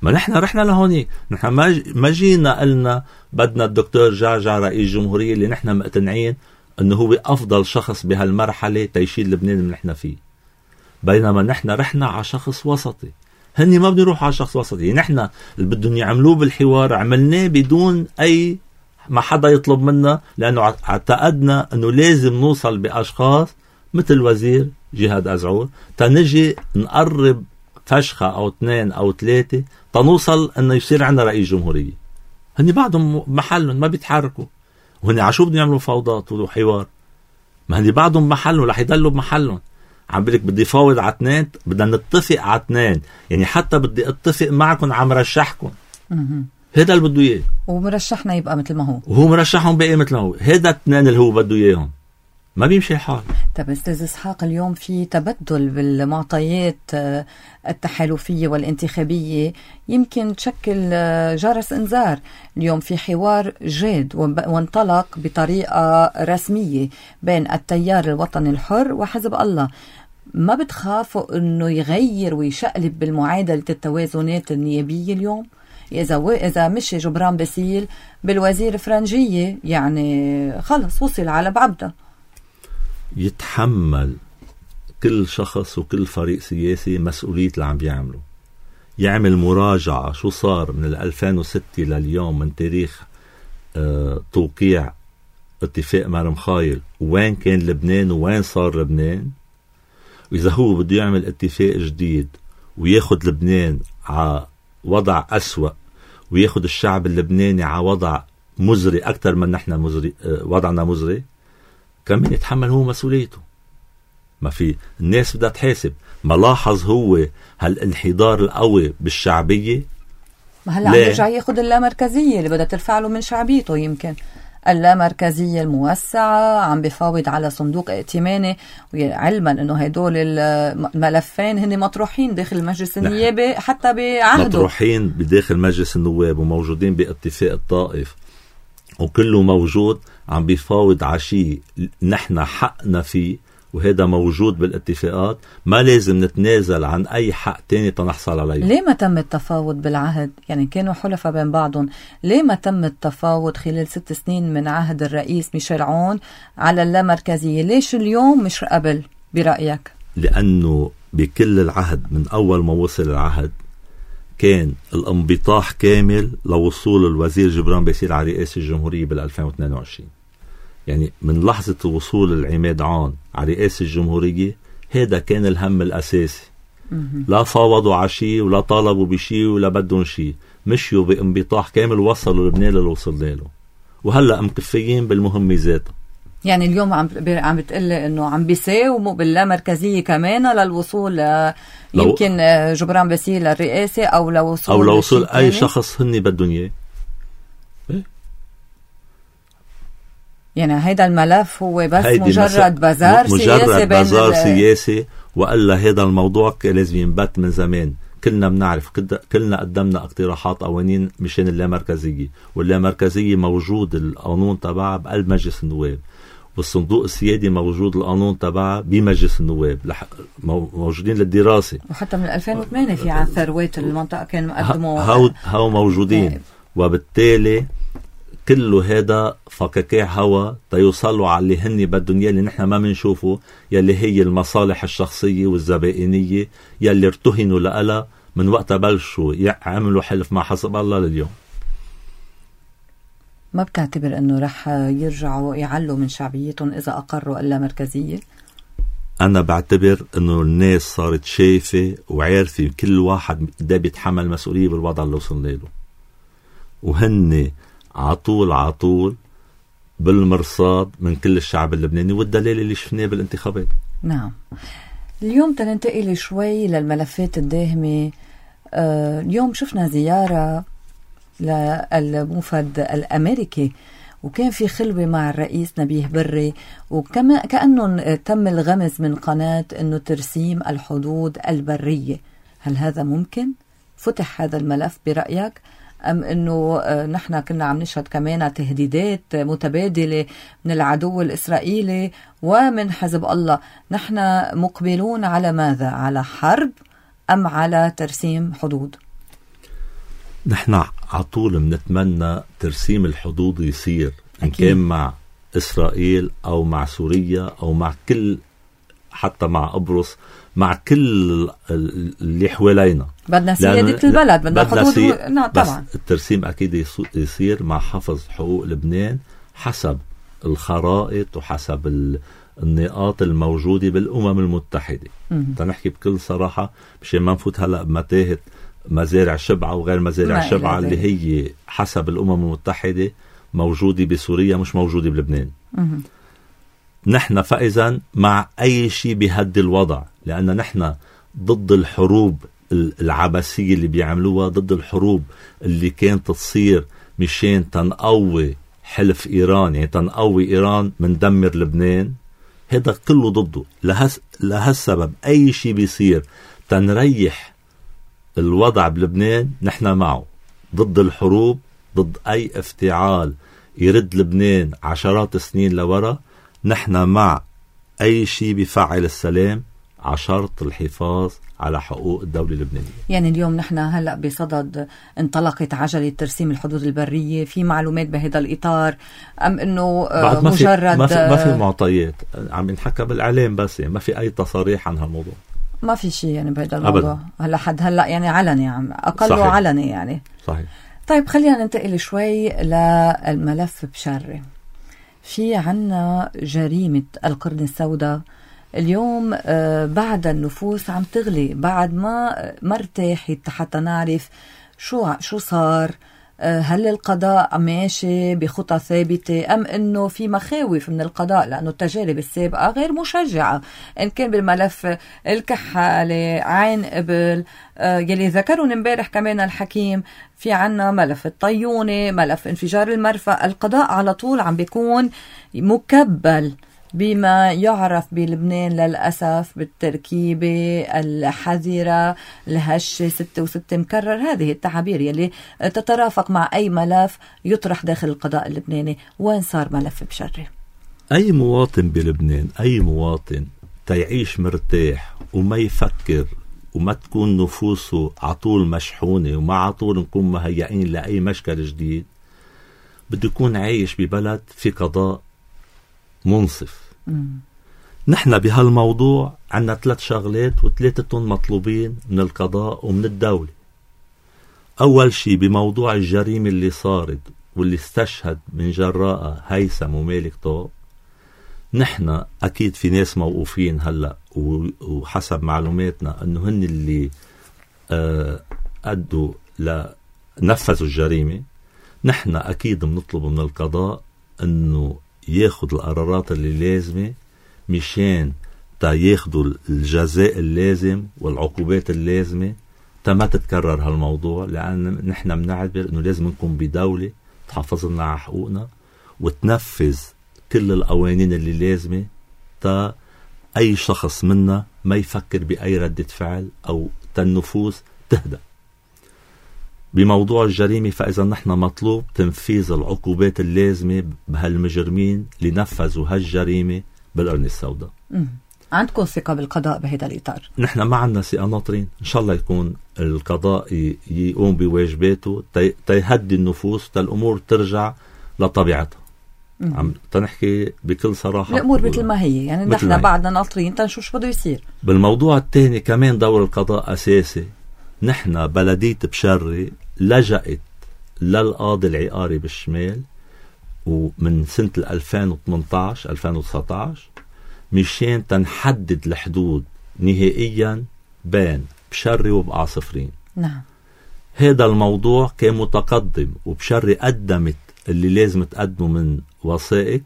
ما نحن رحنا لهونيك، نحن ما جينا قلنا بدنا الدكتور جعجع رئيس جمهورية اللي نحن مقتنعين انه هو افضل شخص بهالمرحلة تيشيل لبنان اللي نحن فيه، بينما نحن رحنا على شخص وسطي. هني ما بنروح على شخص وسطي، نحن اللي بدهم يعملوه بالحوار عملناه بدون اي ما حدا يطلب منا، لانه اعتقدنا انه لازم نوصل باشخاص مثل وزير جهاد أزعور تنجي نقرب فشخة أو اثنين أو ثلاثة تنوصل أنه يصير عنا رئيس جمهورية. هني بعضهم محلهم ما بيتحركوا، وهني عشو بدهم يعملوا فوضات وحوار؟ ما هني بعضهم محلهم رح يضلوا بمحلهم. عم بلك بدي فاوض على اثنين، بدنا نتفق على اثنين، يعني حتى بدي اتفق معكم عم رشحكم، هذا اللي بده اياه، ومرشحنا يبقى مثل ما هو، وهو مرشحهم بقى مثل ما هو، هذا اثنين اللي هو بده اياهم، ما بيمشي الحال. طب استاذ اسحاق، اليوم في تبدل بالمعطيات التحالفيه والانتخابيه يمكن تشكل جرس انذار. اليوم في حوار جاد وانطلق بطريقه رسميه بين التيار الوطني الحر وحزب الله، ما بتخافوا انه يغير ويشقلب بالمعادله التوازنات النيابيه اليوم؟ إذا و... إذا مشي جبران باسيل بالوزير فرنجية يعني خلص وصل على بعبده. يتحمل كل شخص وكل فريق سياسي مسؤولية اللي عم بيعمله، يعمل مراجعة شو صار من ألفين وستة لليوم من تاريخ اه توقيع اتفاق مرمخايل، وين كان لبنان وين صار لبنان. وإذا هو بده يعمل اتفاق جديد وياخد لبنان على وضع أسوأ وياخد الشعب اللبناني على وضع مزري أكتر من نحن مزري اه وضعنا مزري، كمان يتحمل هو مسؤوليته. ما في الناس بدها تحاسب. ملاحظ هو هالانحدار القوي بالشعبية، ما هلا عم يرجع ياخد اللامركزية اللي بدها ترفع له من شعبيته. يمكن اللامركزية الموسعة عم بفاوض على صندوق ائتماني، علما انه هدول الملفين هن مطروحين داخل مجلس النيابة حتى بعهده، مطروحين بداخل مجلس النواب وموجودين باتفاق الطائف وكله موجود، عم بيفاوض على شيء نحن حقنا فيه، وهذا موجود بالاتفاقات. ما لازم نتنازل عن أي حق تاني تنحصل عليه. ليه ما تم التفاوض بالعهد؟ يعني كانوا حلفاء بين بعضهم، ليه ما تم التفاوض خلال ست سنين من عهد الرئيس ميشيل عون على اللامركزية؟ ليش اليوم مش قبل برأيك؟ لأنه بكل العهد من أول ما وصل العهد كان الانبطاح كامل لوصول الوزير جبران باسيل على رئاسة الجمهورية بالألفين واثنين وعشرين. يعني من لحظة وصول العماد عون على رئاسة الجمهورية هذا كان الهم الأساسي. لا فاوضوا على شيء ولا طالبوا بشيء ولا بدهم شيء، مشيوا بانبطاح كامل وصلوا لبنان اللي وصلنا له، وهلأ مكفيين بالمهمة ذاتها. يعني اليوم عم عم بتقلي انه عم بيساوموا باللامركزية كمان للوصول يمكن جبران باسيل الرئاسة او لوصول او لوصول اي شخص هني بدهم اياه. يعني هيدا الملف هو بس مجرد بازار سياسي، مجرد بازار سياسي، وإلا هذا الموضوع لازم ينبت من زمان. كلنا بنعرف، كلنا قدمنا اقتراحات قوانين مشان اللامركزية، واللامركزية موجود القانون تبعها بقلب مجلس النواب، والصندوق السيادي موجود القانون تبعها بمجلس النواب، موجودين للدراسة. وحتى من ألفين وثمانية في عن ثروات المنطقة كان مقدموا هاو, هاو موجودين. وبالتالي كله هذا فكاكيع هوا تيوصلوا على اللي هني بدهم اياه، اللي نحن ما منشوفه، يلي هي المصالح الشخصية والزبائنية يلي ارتهنوا لها من وقت بلشوا يعملوا حلف مع حزب الله لليوم. ما بتعتبر انه رح يرجعوا يعلوا من شعبيتهم اذا اقروا اللامركزية؟ انا بعتبر انه الناس صارت شايفة وعارفة كل واحد ده بيتحمل مسؤولية بالوضع اللي وصلنا له، وهن عطول عطول بالمرصاد من كل الشعب اللبناني، والدليل اللي شفناه بالانتخابات. نعم. اليوم تننتقل شوي للملفات الداهمة. آه اليوم شفنا زيارة للموفد الأمريكي، وكان في خلوة مع الرئيس نبيه بري، وكما كأنه تم الغمز من قناة أنه ترسيم الحدود البرية. هل هذا ممكن؟ فتح هذا الملف برأيك؟ أم أنه نحن كنا عم نشهد كمان تهديدات متبادلة من العدو الإسرائيلي ومن حزب الله؟ نحن مقبلون على ماذا؟ على حرب أم على ترسيم حدود؟ نحن عطول بنتمنى ترسيم الحدود يصير إن كان مع إسرائيل أو مع سوريا أو مع كل، حتى مع قبرص، مع كل اللي حوالينا. بدنا سيادة البلد، بدنا حدود سي... نعم طبعا. بس الترسيم أكيد يصير مع حفظ حقوق لبنان حسب الخرائط وحسب ال... النقاط الموجودة بالأمم المتحدة. تنحكي بكل صراحة مشان ما نفوت هلأ بمتاهة مزارع شبعة وغير مزارع شبعة اللي هي حسب الأمم المتحدة موجودة بسوريا مش موجودة بلبنان. مم. نحن فإذا مع أي شيء بهدي الوضع، لأن نحن ضد الحروب العباسية اللي بيعملوها، ضد الحروب اللي كانت تصير مشان تنقوي حلف إيران، يعني تنقوي إيران من دمر لبنان. هذا كله ضده. لهس لهالسبب أي شيء بيصير تنريح الوضع بلبنان نحن معه، ضد الحروب، ضد أي افتعال يرد لبنان عشرات السنين لورا. نحن مع أي شيء بيفعل السلام عشرط الحفاظ على حقوق الدولة اللبنانية. يعني اليوم نحن هلأ بصدد انطلقت عجلة ترسيم الحدود البرية، في معلومات بهذا الإطار أم أنه ما مجرد ما في, ما في معطيات عم ينحكى بالإعلام بس، يعني ما في أي تصاريح عن هالموضوع، ما في شيء يعني بهذا الموضوع هلا حد هلأ يعني علني، عم أقله علني يعني. صحيح. طيب خلينا ننتقل شوي للملف بشري. في عنا جريمة القرن السوداء اليوم بعد النفوس عم تغلي، بعد ما مرتاحت حتى نعرف شو شو صار. هل القضاء ماشي بخطى ثابتة أم أنه في مخاوف من القضاء، لأنه التجارب السابقة غير مشجعة، إن كان بالملف الكحالة، عين قبل، يلي ذكرون امبارح كمان الحكيم، في عنا ملف الطيونة، ملف انفجار المرفأ. القضاء على طول عم بيكون مكبل بما يعرف بلبنان للأسف بالتركيبة الحذرة، الهشة ستة وستة مكرر، هذه التعابير يلي تترافق مع أي ملف يطرح داخل القضاء اللبناني. وين صار ملف بشري؟ أي مواطن بلبنان، أي مواطن تيعيش مرتاح وما يفكر وما تكون نفوسه عطول مشحونة وما عطول نكون مهيئين لأي مشكل جديد، بده يكون عايش ببلد في قضاء منصف. مم. نحن بهالموضوع عنا ثلاث شغلات وثلاثتهم مطلوبين من القضاء ومن الدولة. أول شيء بموضوع الجريمة اللي صارت واللي استشهد من جراء هيثم ومالك طوق، نحن أكيد في ناس موقوفين هلأ وحسب معلوماتنا أنه هن اللي آه أدوا لنفذوا الجريمة. نحن أكيد بنطلب من القضاء أنه ياخد القرارات اللي لازمة مشان تا ياخدوا الجزاء اللازم والعقوبات اللازمة تا ما تتكرر هالموضوع، لأن نحن بنعتبر أنه لازم نكون بدولة تحافظ لنا على حقوقنا وتنفذ كل القوانين اللي لازمة تا أي شخص منا ما يفكر بأي ردة فعل أو تا النفوس تهدأ. بموضوع الجريمة فإذا نحن مطلوب تنفيذ العقوبات اللازمة بهالمجرمين اللي نفذوا هالجريمة بالقرن السوداء. عندكم ثقة بالقضاء بهذا الإطار؟ نحن ما عندنا ثقة، ناطرين إن شاء الله يكون القضاء يقوم بواجباته تيهدي النفوس تا الأمور ترجع لطبيعتها. عم تنحكي بكل صراحة، الأمور مثل ما هي، يعني نحن بعدنا ناطرين تنشوف شو بده يصير. بالموضوع الثاني كمان دور القضاء أساسي. نحن بلدية بشري لجأت للقاضي العقاري بالشمال ومن سنة ألفين وثمانية عشر ألفين وتسعة عشر مشان تنحدد الحدود نهائيا بين بشري وبقع صفرين. نعم. هذا الموضوع كان متقدم وبشري قدمت اللي لازم تقدمه من وثائق.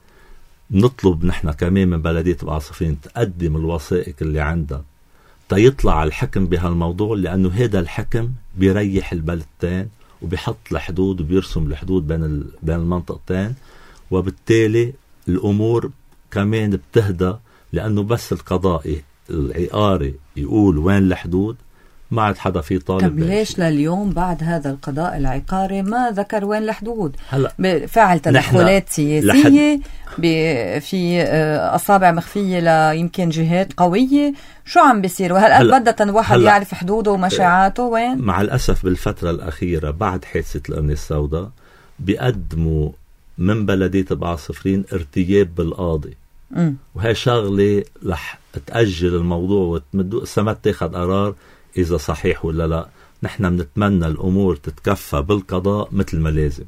نطلب نحن كمان من بلدية بقع صفرين تقدم الوثائق اللي عندها تيطلع الحكم بهالموضوع، لأنه هذا الحكم بيريح البلدتين وبيحط الحدود وبيرسم الحدود بين بين المنطقتين، وبالتالي الأمور كمان بتهدى، لأنه بس القضاء العقاري يقول وين الحدود ما عاد حدا في طالب. طب ليش لليوم بعد هذا القضاء العقاري ما ذكر وين الحدود؟ هلا فعل تدخلات سياسية في أصابع مخفية ليمكن جهات قوية، شو عم بيصير؟ وهل بدأ واحد يعرف حدوده ومشاعاته وين؟ مع الأسف بالفترة الأخيرة بعد حادثة القرن السوداء بيقدموا من بلدية بعصفرين ارتياب بالقاضي، م. وهي شغلة رح تأجل الموضوع وتمدو السمات تاخد قرار إذا صحيح ولا لا. نحن بنتمنى الأمور تتكفى بالقضاء مثل ما لازم.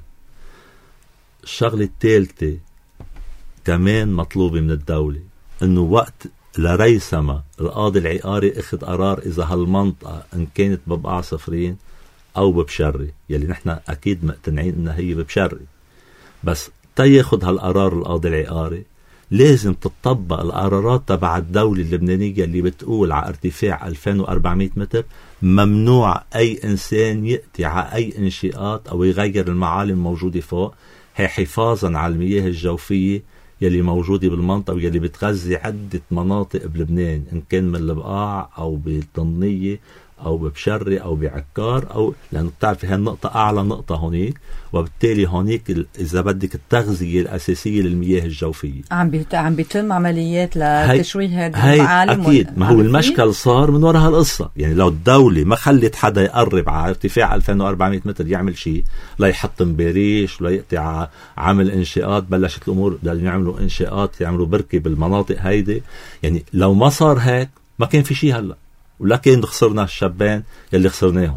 الشغلة الثالثة كمان مطلوبة من الدولة، إنه وقت لريثما القاضي العقاري اخذ قرار إذا هالمنطقة إن كانت ببقع صفرين أو ببشري، يلي نحن أكيد مقتنعين إنها هي ببشري، بس تياخد هالقرار القاضي العقاري لازم تطبق القرارات تبع الدولة اللبنانية اللي بتقول على ارتفاع ألفين وأربعمائة متر ممنوع أي إنسان يأتي على أي إنشاءات أو يغير المعالم الموجودة فوق، هي حفاظا على المياه الجوفية يلي موجودة بالمنطقة ويلي بتغذي عدة مناطق بلبنان، إن كان من البقاع أو بالطنية أو ببشري أو بعكار، أو لأنه بتعرف هي النقطة أعلى نقطة هونيك، وبالتالي هونيك إذا بدك التغذية الأساسية للمياه الجوفية عم بيت... عم بيتم عمليات لتشويه هذه المعالم. أكيد و... ما هو المشكل صار من وراء هالقصة، يعني لو الدولة ما خلت حدا يقرب على ارتفاع ألفين وأربعمائة متر يعمل شيء، لا يحط مباريش ولا يقطع على عمل إنشاءات، بلشت الأمور بدهم يعملوا إنشاءات يعملوا بركة بالمناطق هيدي، يعني لو ما صار هيك ما كان في شيء هلأ، ولكن خسرنا الشبان يلي خسرناهم.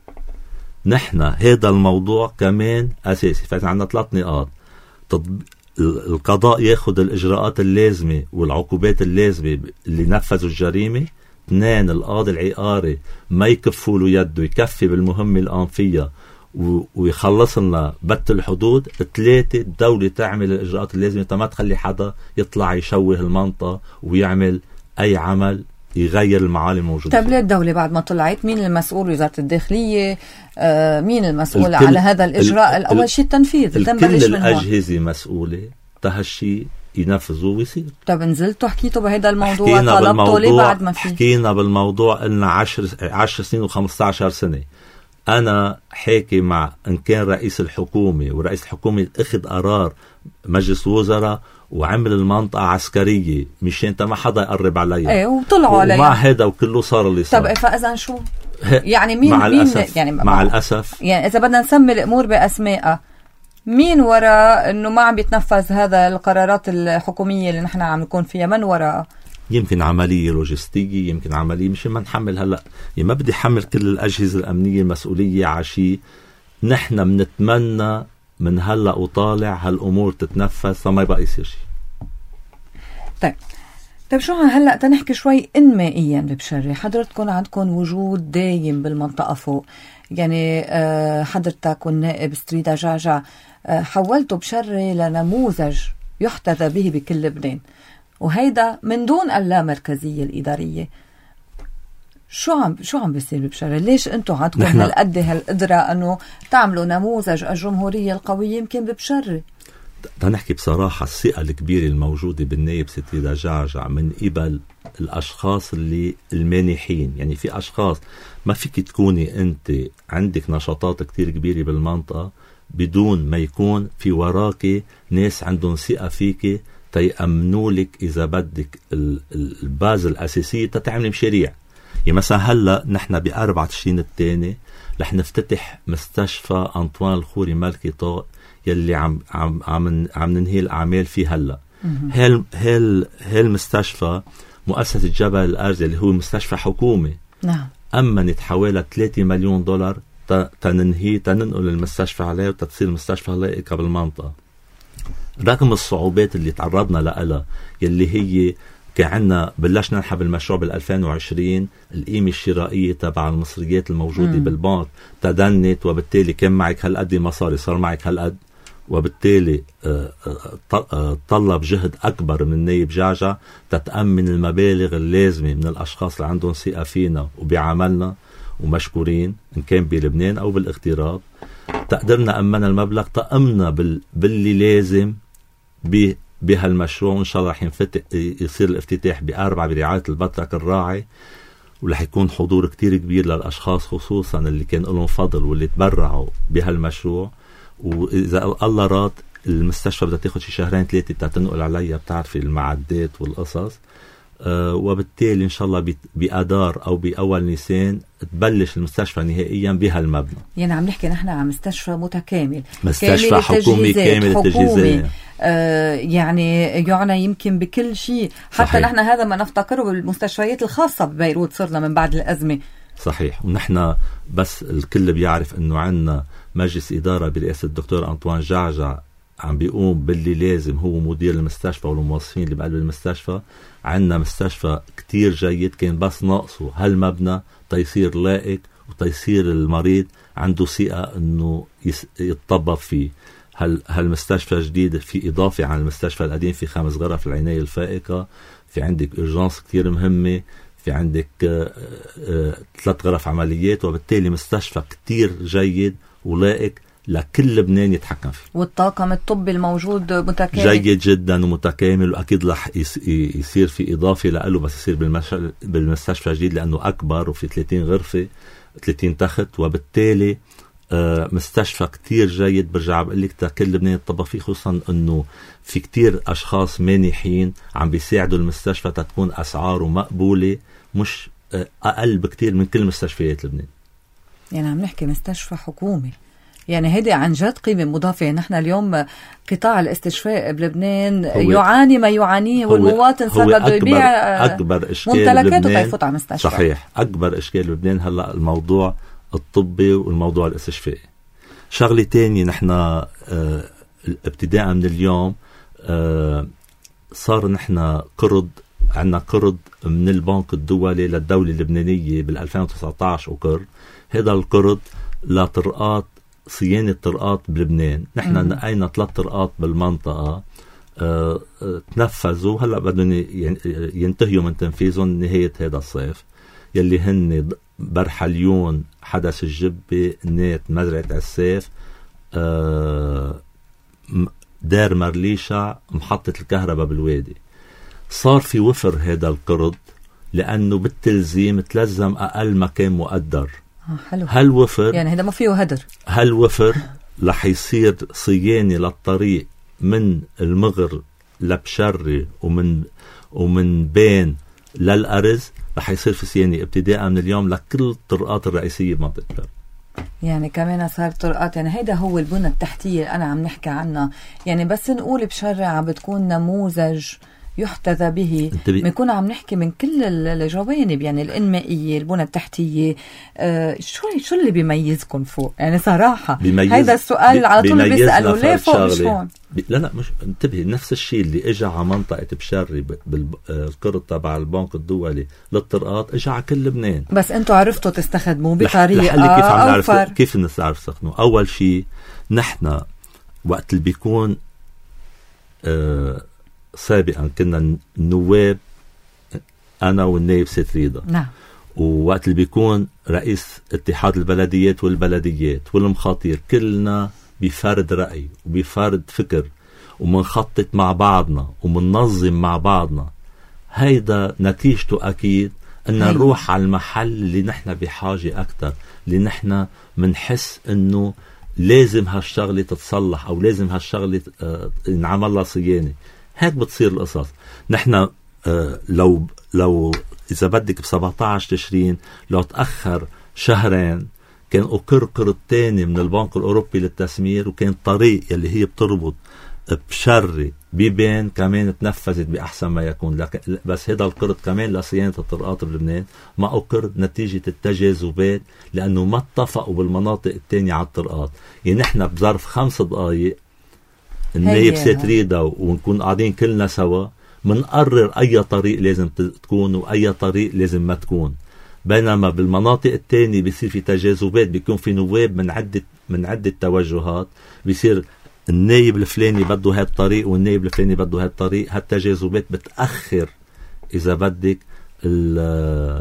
نحن هذا الموضوع كمان أساسي، فعندنا ثلاث نقاط: تطب... القضاء ياخد الإجراءات اللازمة والعقوبات اللازمة اللي نفذوا الجريمة. اثنين، القاضي العقاري ما يكفوا له يده، يكفي بالمهمة الآن فيها و... ويخلص لنا بت الحدود. ثلاثة، الدولة تعمل الإجراءات اللازمة ما تخلي حدا يطلع يشوه المنطقة ويعمل أي عمل يغير المعالم الموجودة. طيب ليه الدولة بعد ما طلعت مين المسؤول؟ وزارة الداخلية؟ آه مين المسؤول على هذا الإجراء؟ الأول شيء التنفيذ، كل الأجهزة مسؤولة تهالشي ينفذوا ويصير. طب نزلتوا حكيتوا بهذا الموضوع؟ طلبتوا ليه بعد ما في؟ حكينا بالموضوع قلنا عشر, عشر سنين وخمسة عشر سنة. أنا حاكي مع إن كان رئيس الحكومة، ورئيس الحكومة أخذ قرار مجلس الوزراء وعمل المنطقة عسكرية مشان انت ما حدا يقرب عليها. ايه وطلعوا عليها. ومع هذا وكله صار اللي صار. طب ايه فاذا شو؟ يعني مين مع مين الأسف يعني مع الأسف يعني إذا بدنا نسمي الأمور بأسمائها، مين وراء إنه ما عم بيتنفذ هذا القرارات الحكومية اللي نحن عم نكون فيها؟ من وراء؟ يمكن عملية لوجستية، يمكن عملية مش ما نحمل هلأ، يعني ما بدي حمل كل الأجهزة الأمنية المسؤولية عشي. نحن بنتمنى من هلأ وطالع هالأمور تتنفذ فما يبقى يصير شيء. طيب طيب شو هلأ تنحكي شوي إنمائيا ببشري. حضرتكم عندكم وجود دايم بالمنطقة فوق، يعني حضرتك والنائب ستريدا جعجع حولتوا بشري لنموذج يحتذى به بكل لبنان، وهيدا من دون اللامركزية الإدارية. شو عم شو عم بيصير ببشري؟ ليش انتم عندكم هالقد هالقدرة انه تعملوا نموذج الجمهورية القوية يمكن ببشري؟ بدنا نحكي بصراحة، الثقة الكبيرة الموجودة بالنائب ستريدا جعجع من قبل الأشخاص اللي المانحين. يعني في أشخاص ما فيك تكوني أنت عندك نشاطات كتير كبيرة بالمنطقة بدون ما يكون في وراك ناس عندهم ثقة فيك تيأمنوا لك إذا بدك الباز الأساسية تتعمل مشاريع. يعني مثلا هلا نحن بأربعة تشرين الثاني رح نفتتح مستشفى أنطوان الخوري ملكي طاق يلي عم عم عم عم ننهي الأعمال فيه هلا. هال هال هالمستشفى مؤسسة جبل الأرز اللي هو مستشفى حكومي، نعم، أمنت حوالي ثلاثة مليون دولار تننهي تننقل المستشفى عليه وتصير مستشفى لائقة بالمنطقة. رغم الصعوبات اللي تعرضنا لها يلي هي كعنا بلشنا نحب المشروع بالألفين وعشرين، القيمة الشرائية تبع المصريات الموجودة مم. بالبنك تدنت، وبالتالي كان معك هالقد مصاري صار معك هالقد، وبالتالي طلب جهد أكبر من نائب جعجع تتأمن المبالغ اللازمة من الأشخاص اللي عندهم ثقة فينا وبعملنا ومشكورين إن كان بلبنان أو بالاغتراب. تقدرنا أمنا المبلغ تأمنا بال... باللي لازم ب... بهالمشروع، وإن شاء الله رح ينفتح يصير الافتتاح بأربعة برعاية البطرك الراعي. ورح يكون حضور كتير كبير للأشخاص خصوصا اللي كان لهم فضل واللي تبرعوا بهالمشروع. وإذا الله راد المستشفى بدها تاخد شي شهرين ثلاثة تنقل عليها، بتعرفي المعدات والقصص. أه وبالتالي إن شاء الله بأدار أو بأول نيسان تبلش المستشفى نهائيا بهالمبنى. يعني عم نحكي نحن عن مستشفى متكامل، مستشفى حكومي كامل التجهيزات، آه يعني يعني يمكن بكل شيء. حتى نحن هذا ما نفتكره بالمستشفيات الخاصة ببيروت صرنا من بعد الأزمة. صحيح. ونحن بس الكل بيعرف أنه عنا مجلس إدارة برئاسة الدكتور أنطوان جعجع عم بيقوم باللي لازم، هو مدير المستشفى والموظفين اللي بقلب المستشفى. عنا مستشفى كتير جيد، كان بس ناقصه هالمبنى تيصير لائق وتيصير المريض عنده ثقة انه يتطبب فيه. هال هالمستشفى جديد في إضافة عن المستشفى القديم، في خمس غرف العناية الفائقة، في عندك إرجانس كتير مهمة، في عندك آآ آآ ثلاث غرف عمليات، وبالتالي مستشفى كتير جيد ولائق لكل لبنان يتحكم فيه. والطاقم الطبي الموجود متكامل جيد جدا ومتكامل، وأكيد رح يصير في إضافة له بس يصير بالمستشفى جديد لأنه أكبر وفي ثلاثين غرفة ثلاثين تخت. وبالتالي مستشفى كتير جيد. برجع بقول لك كل لبنان يتطبق فيه، خصوصا أنه في كتير أشخاص مانحين عم بيساعدوا المستشفى تكون أسعاره مقبولة، مش أقل بكتير من كل مستشفيات لبنان. يعني عم نحكي مستشفى حكومي، يعني هيدي عن جد قيمة مضافة. نحن اليوم قطاع الاستشفاء بلبنان يعاني ما يعانيه، والمواطن صار بده يبيع أكبر إشكال ممتلكاته تيفوت على مستشفى. صحيح. أكبر إشكال بلبنان هلأ الموضوع الطبي والموضوع الاستشفائي. شغلة تانية، نحن اه ابتداء من اليوم اه صار نحن قرض، عنا قرض من البنك الدولي للدولة اللبنانية بالألفين وتسعة عشر أقر. هذا القرض لطرقات صيانة طرقات بلبنان. نحن نقينا ثلاث طرقات بالمنطقة اه اه تنفذوا، هلأ بدهم ينتهيوا من تنفيذهم نهاية هذا الصيف، يلي هن برحليون، حدث الجبة، نات، مزرعة عساف، اه دار مرليشة، محطة الكهرباء بالوادي. صار في وفر هذا القرض لأنه بالتلزيم تلزم أقل مكان مقدر. حلو. هالوفر يعني هذا ما فيه هدر. هالوفر رح يصير صيانة للطريق من المغر لبشري ومن ومن بين للأرز، رح يصير في صيانة ابتداء من اليوم لكل الطرقات الرئيسية بمنطقة بشري. يعني كمان صار طرقات، يعني هيدا هو البنى التحتية أنا عم نحكي عنها. يعني بس نقول بشري عم بتكون نموذج يحتذى به، بنكون عم نحكي من كل الجوانب، يعني الإنمائية، البنى التحتية. آه شو شو اللي بيميزكم فوق؟ يعني صراحة هذا السؤال بي على طول بيسألوا ليه فوق مش هون؟ لا لا مش انتبهي، نفس الشيء اللي اجى على منطقة بشري بالقرض تبع البنك الدولي للطرقات اجى على كل لبنان. بس انتوا عرفتوا تستخدموه بطريقة كيف عم نعرف كيف نعرف نستخدمه؟ أول شيء نحن وقت اللي بيكون آه سابقا كنا النواب أنا والنائب سيد ريضا، نعم، ووقت اللي بيكون رئيس اتحاد البلديات والبلديات والمخاطير كلنا بفرد رأي وبفرد فكر ومنخطط مع بعضنا ومننظم مع بعضنا. هيدا نتيجته أكيد أن نروح على المحل اللي نحن بحاجة أكتر، اللي نحن منحس أنه لازم هالشغلة تتصلح أو لازم هالشغلة اه نعمل لها صيانة. هيك بتصير القصص. نحن اه لو لو إذا بدك بسبعة عشر تشرين لو تأخر شهرين كان أقر قرض تاني من البنك الأوروبي للتسمير، وكان طريق اللي هي بتربط بشري بيبان كمان تنفذت بأحسن ما يكون. لكن بس هذا القرض كمان لصيانة الطرقات بلبنان ما أقر نتيجة التجاذبات، لأنه ما اتفقوا بالمناطق التانية على الطرقات. يعني نحن بظرف خمس دقايق النايب سيد ريدا ونكون قاعدين كلنا سوا منقرر أي طريق لازم تكون وأي طريق لازم ما تكون. بينما بالمناطق التانية بيصير في تجاذبات، بيكون في نواب من عدة من عدة توجهات، بيصير النايب الفلاني بده هاد الطريق والنايب الفلاني بده هاد الطريق. هالتجاذبات بتأخر إذا بدك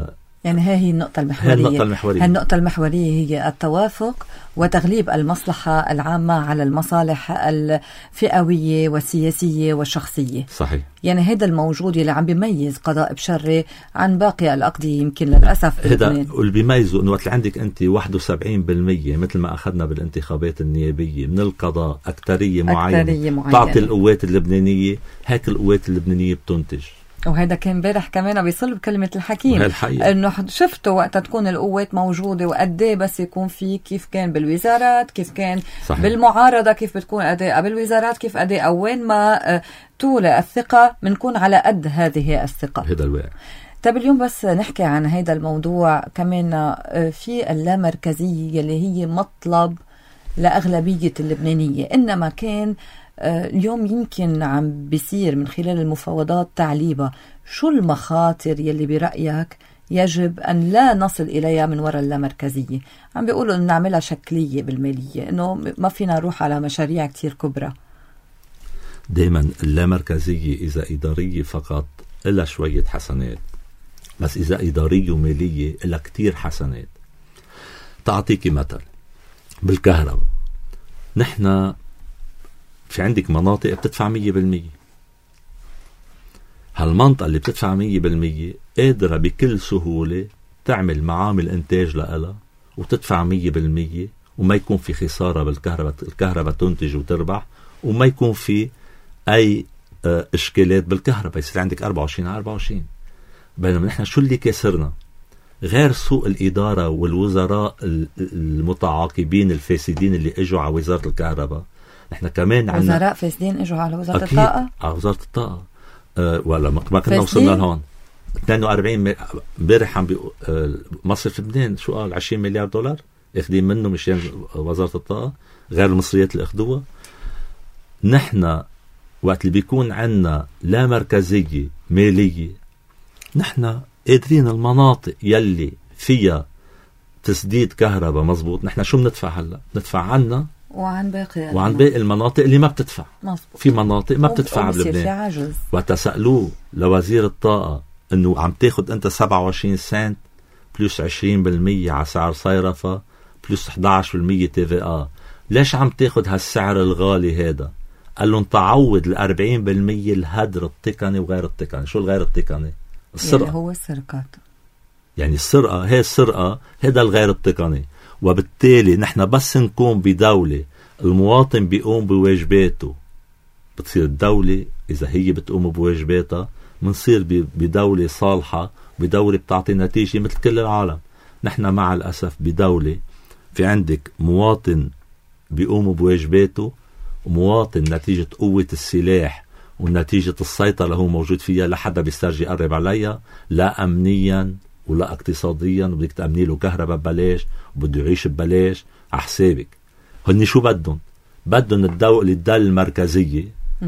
يعني هي النقطة المحورية. النقطة المحورية. النقطة المحورية هي التوافق وتغليب المصلحة العامة على المصالح الفئوية والسياسية والشخصية. صحيح. يعني هذا الموجود اللي عم بيميز قضاء بشري عن باقي الأقضية يمكن للأسف. هذا اللي بيميزه إنه وقت عندك أنت واحد وسبعين بالمية مثل ما أخذنا بالانتخابات النيابية من القضاء أكترية معينة, أكترية معينة تعطي القوات اللبنانية، هيك القوات اللبنانية بتنتج. وهذا كان امبارح كمان بيصل بكلمة الحكيم انه شفتوا وقت تكون القوات موجودة وقديه بس يكون في كيف كان بالوزارات، كيف كان صحيح. بالمعارضة كيف بتكون أداء بالوزارات، كيف أداء وين ما طول الثقة بنكون على قد هذه الثقة. هذا الواقع. طب اليوم بس نحكي عن هذا الموضوع كمان في اللامركزية اللي هي مطلب لأغلبية اللبنانية، إنما كان اليوم يمكن عم بيصير من خلال المفاوضات تعليبة. شو المخاطر يلي برأيك يجب أن لا نصل إليها من وراء اللامركزية؟ عم بيقولوا أن نعملها شكلية بالمالية، إنه ما فينا نروح على مشاريع كتير كبرى. دايما اللامركزية إذا إدارية فقط إلا شوية حسنات، بس إذا إدارية ومالية إلا كتير حسنات. تعطيكي مثل بالكهرباء، نحن في عندك مناطق بتدفع مية بالمية. هالمنطقة اللي بتدفع مية بالمية قادرة بكل سهولة تعمل معامل إنتاج لها وتدفع مية بالمية وما يكون في خسارة بالكهرباء، الكهرباء تنتج وتربح وما يكون في أي إشكالات بالكهرباء، يصير عندك أربعة وعشرين على أربعة وعشرين. بينما نحن شو اللي كسرنا؟ غير سوء الإدارة والوزراء المتعاقبين الفاسدين اللي اجوا على وزارة الكهرباء، نحن كمان عندنا وزراء فاسدين اجوا على وزارة الطاقة. على وزارة الطاقة أه ولا ما كنا وصلنا لهون. اثنين وأربعين امبارح عم بيقول أه مصرف لبنان شو قال عشرين مليار دولار اخذين منه مشان وزارة الطاقة غير المصريات اللي اخذوها. نحن وقت اللي بيكون عندنا لا مركزية مالية، نحن قادرين المناطق يلي فيها تسديد كهرباء مزبوط، نحن شو بندفع هلا؟ ندفع عنا وعن باقي وعن باقي المناطق اللي ما بتدفع. مزبوط. في مناطق ما بتدفع بلبنان. وتسألوه لوزير الطاقة انه عم تاخد انت سبعة وعشرين سنت بلس عشرين بالمية على سعر صيرفة بلس إحدى عشر بالمية تي في آ، ليش عم تاخد هالسعر الغالي هذا؟ قال لهم تعوض الأربعين بالمية الهدر التقني وغير التقني. شو الغير التقني؟ السرقة. يعني هو السرقات، يعني السرقة هي السرقة، هذا الغير التقني. وبالتالي نحن بس نكون بدولة المواطن بيقوم بواجباته بتصير الدولة، إذا هي بتقوم بواجباتها منصير بدولة صالحة، بدولة بتعطي نتيجة مثل كل العالم. نحن مع الأسف بدولة في عندك مواطن بيقوم بواجباته ومواطن نتيجة قوة السلاح ونتيجة السيطرة اللي هو موجود فيها لحدا بيسترجي يقرب عليها، لا أمنيا ولا اقتصاديا، وبدك تأمني له كهرباء ببلاش وبده يعيش ببلاش على حسابك. هني شو بدهم؟ بدهم الدولة الدولة المركزية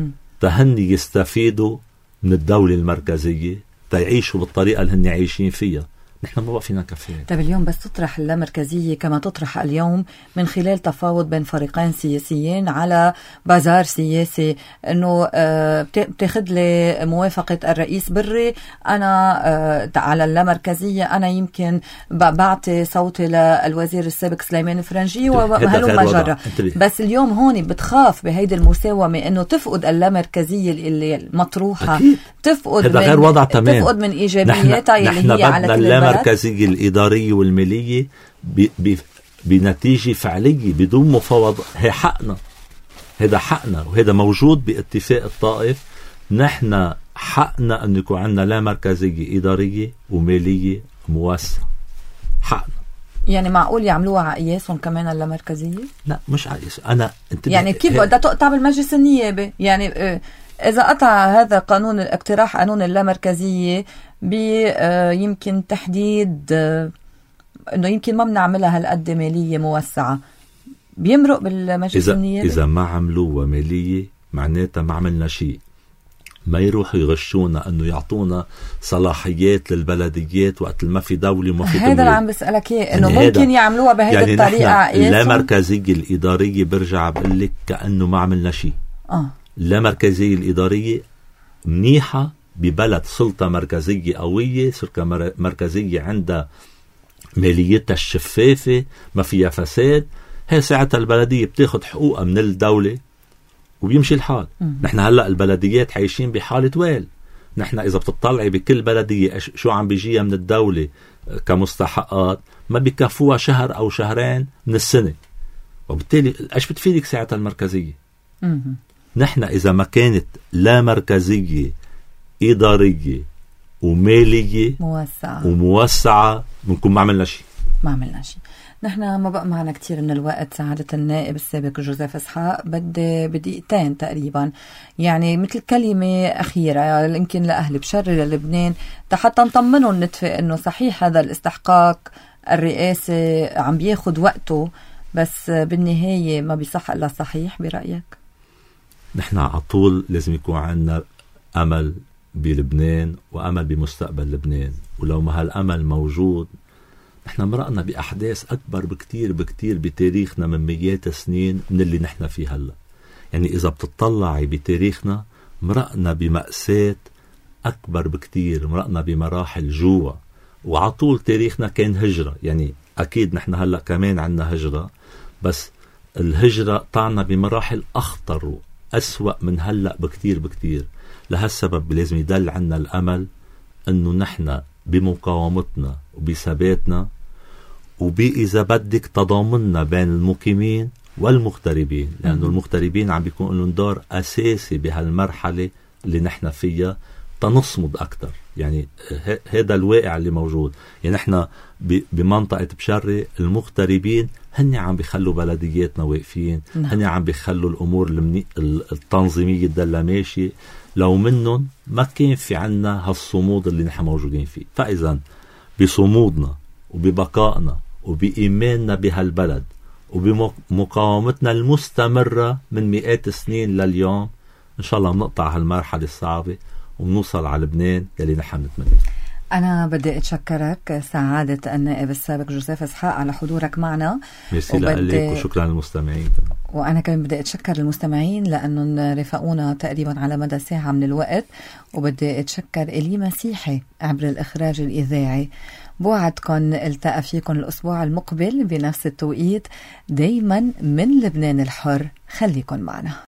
تهني يستفيدوا من الدولة المركزية تيعيشوا بالطريقة اللي هن عايشين فيها. نحن ما بقى فينا كفاية. طيب اليوم بس تطرح اللامركزية كما تطرح اليوم من خلال تفاوض بين فريقين سياسيين على بازار سياسي، انه بتاخذ لي موافقة الرئيس بري، انا على اللامركزية انا يمكن بعطي صوتي للوزير السابق سليمان فرنجي وهلو مجرة. بس اليوم هون بتخاف بهيدي المساومة انه تفقد اللامركزية اللي المطروحة، أكيد. تفقد هذا غير وضع تمام، تفقد من ايجابياتها اللي هي على كل المركزية الإدارية والمالية ب... ب... بنتيجة فعلية بدون مفاوضة. هي حقنا، هذا حقنا وهذا موجود باتفاق الطائف. نحن حقنا أن يكون عندنا لا مركزية إدارية ومالية موسعة، حقنا. يعني معقول يعملوها على قياسهم كمان اللامركزية؟ لا مش على قياس. أنا أنت يعني كيف بدها تقطع بالمجلس النيابي؟ يعني إذا قطع هذا قانون اقتراح قانون اللامركزية بيمكن تحديد انه يمكن ما بنعملها هالقد مالية موسعة، بيمرق بالمجلس إذا النيابي. إذا ما عملوها مالية معناتها ما عملنا شيء. ما يروحوا يغشونا انه يعطونا صلاحيات للبلديات وقت ما في دولة وما في هذا اللي عم بسألك اياه، انه ممكن يعملوها بهيدي يعني الطريقة. لا مركزية الإدارية برجع بقول لك كأنه ما عملنا شيء. اه لا مركزية الإدارية منيحة ببلد سلطة مركزية قوية، سلطة مركزية عندها ماليتها الشفافة ما فيها فساد، هي ساعتها البلدية بتاخد حقوقها من الدولة وبيمشي الحال. نحن هلأ البلديات عايشين بحالة ويل. نحن إذا بتطلعي بكل بلدية شو عم بيجيها من الدولة كمستحقات ما بيكفوها شهر أو شهرين من السنة، وبالتالي ايش بتفيدك ساعتها المركزية؟ نحن إذا ما كانت لا مركزية إدارية ومالية موسعة وموسعة بنكون ما عملنا شيء ما عملنا شيء. نحن ما بقى معنا كتير من الوقت سعادة النائب السابق جوزيف إسحاق، بدي بدقيقتين تقريبا يعني مثل كلمة أخيرة يمكن لأهل بشر للبنان حتى نطمنهم نتفق إنه صحيح هذا الاستحقاق الرئاسي عم بياخد وقته، بس بالنهاية ما بيصح إلا صحيح برأيك؟ نحن على طول لازم يكون عندنا أمل بلبنان وأمل بمستقبل لبنان، ولو ما هالأمل موجود نحن مرقنا بأحداث أكبر بكتير بكتير بتاريخنا من مئات السنين من اللي نحن فيه هلأ. يعني إذا بتطلعي بتاريخنا مرقنا بمأساة أكبر بكتير، مرقنا بمراحل جوع، وعطول تاريخنا كان هجرة. يعني أكيد نحن هلأ كمان عنا هجرة، بس الهجرة طعنا بمراحل أخطر وأسوأ من هلأ بكتير بكتير. لهالسبب لازم يدل عنا الأمل أنه نحن بمقاومتنا وبثباتنا وبإذا بدك تضامننا بين المقيمين والمغتربين، لأنه المغتربين عم بيكون لهم دور أساسي بهالمرحلة اللي نحن فيها تنصمد أكتر. يعني هذا الواقع اللي موجود. يعني نحن بمنطقة بشري المغتربين هن عم بيخلوا بلدياتنا واقفين، هن عم بيخلوا الأمور المني... التنظيمية تدلها ماشي. لو منهم ما كان في عنا هالصمود اللي نحن موجودين فيه. فإذا بصمودنا وببقائنا وبإيماننا بهالبلد وبمقاومتنا المستمرة من مئات السنين لليوم إن شاء الله بنقطع هالمرحلة الصعبة ونوصل على لبنان يلي نحن نتمنى. أنا بدي أتشكرك سعادة النائب السابق جوزيف إسحاق على حضورك معنا. ميرسي لك وشكرا للمستمعين. وأنا كمان بدي أتشكر المستمعين لأنهم رفقونا تقريبا على مدى ساعة من الوقت، وبدي أتشكر إلي مسيحي عبر الإخراج الإذاعي. بوعدكن التقى فيكن الأسبوع المقبل بنفس التوقيت، دايما من لبنان الحر. خليكن معنا.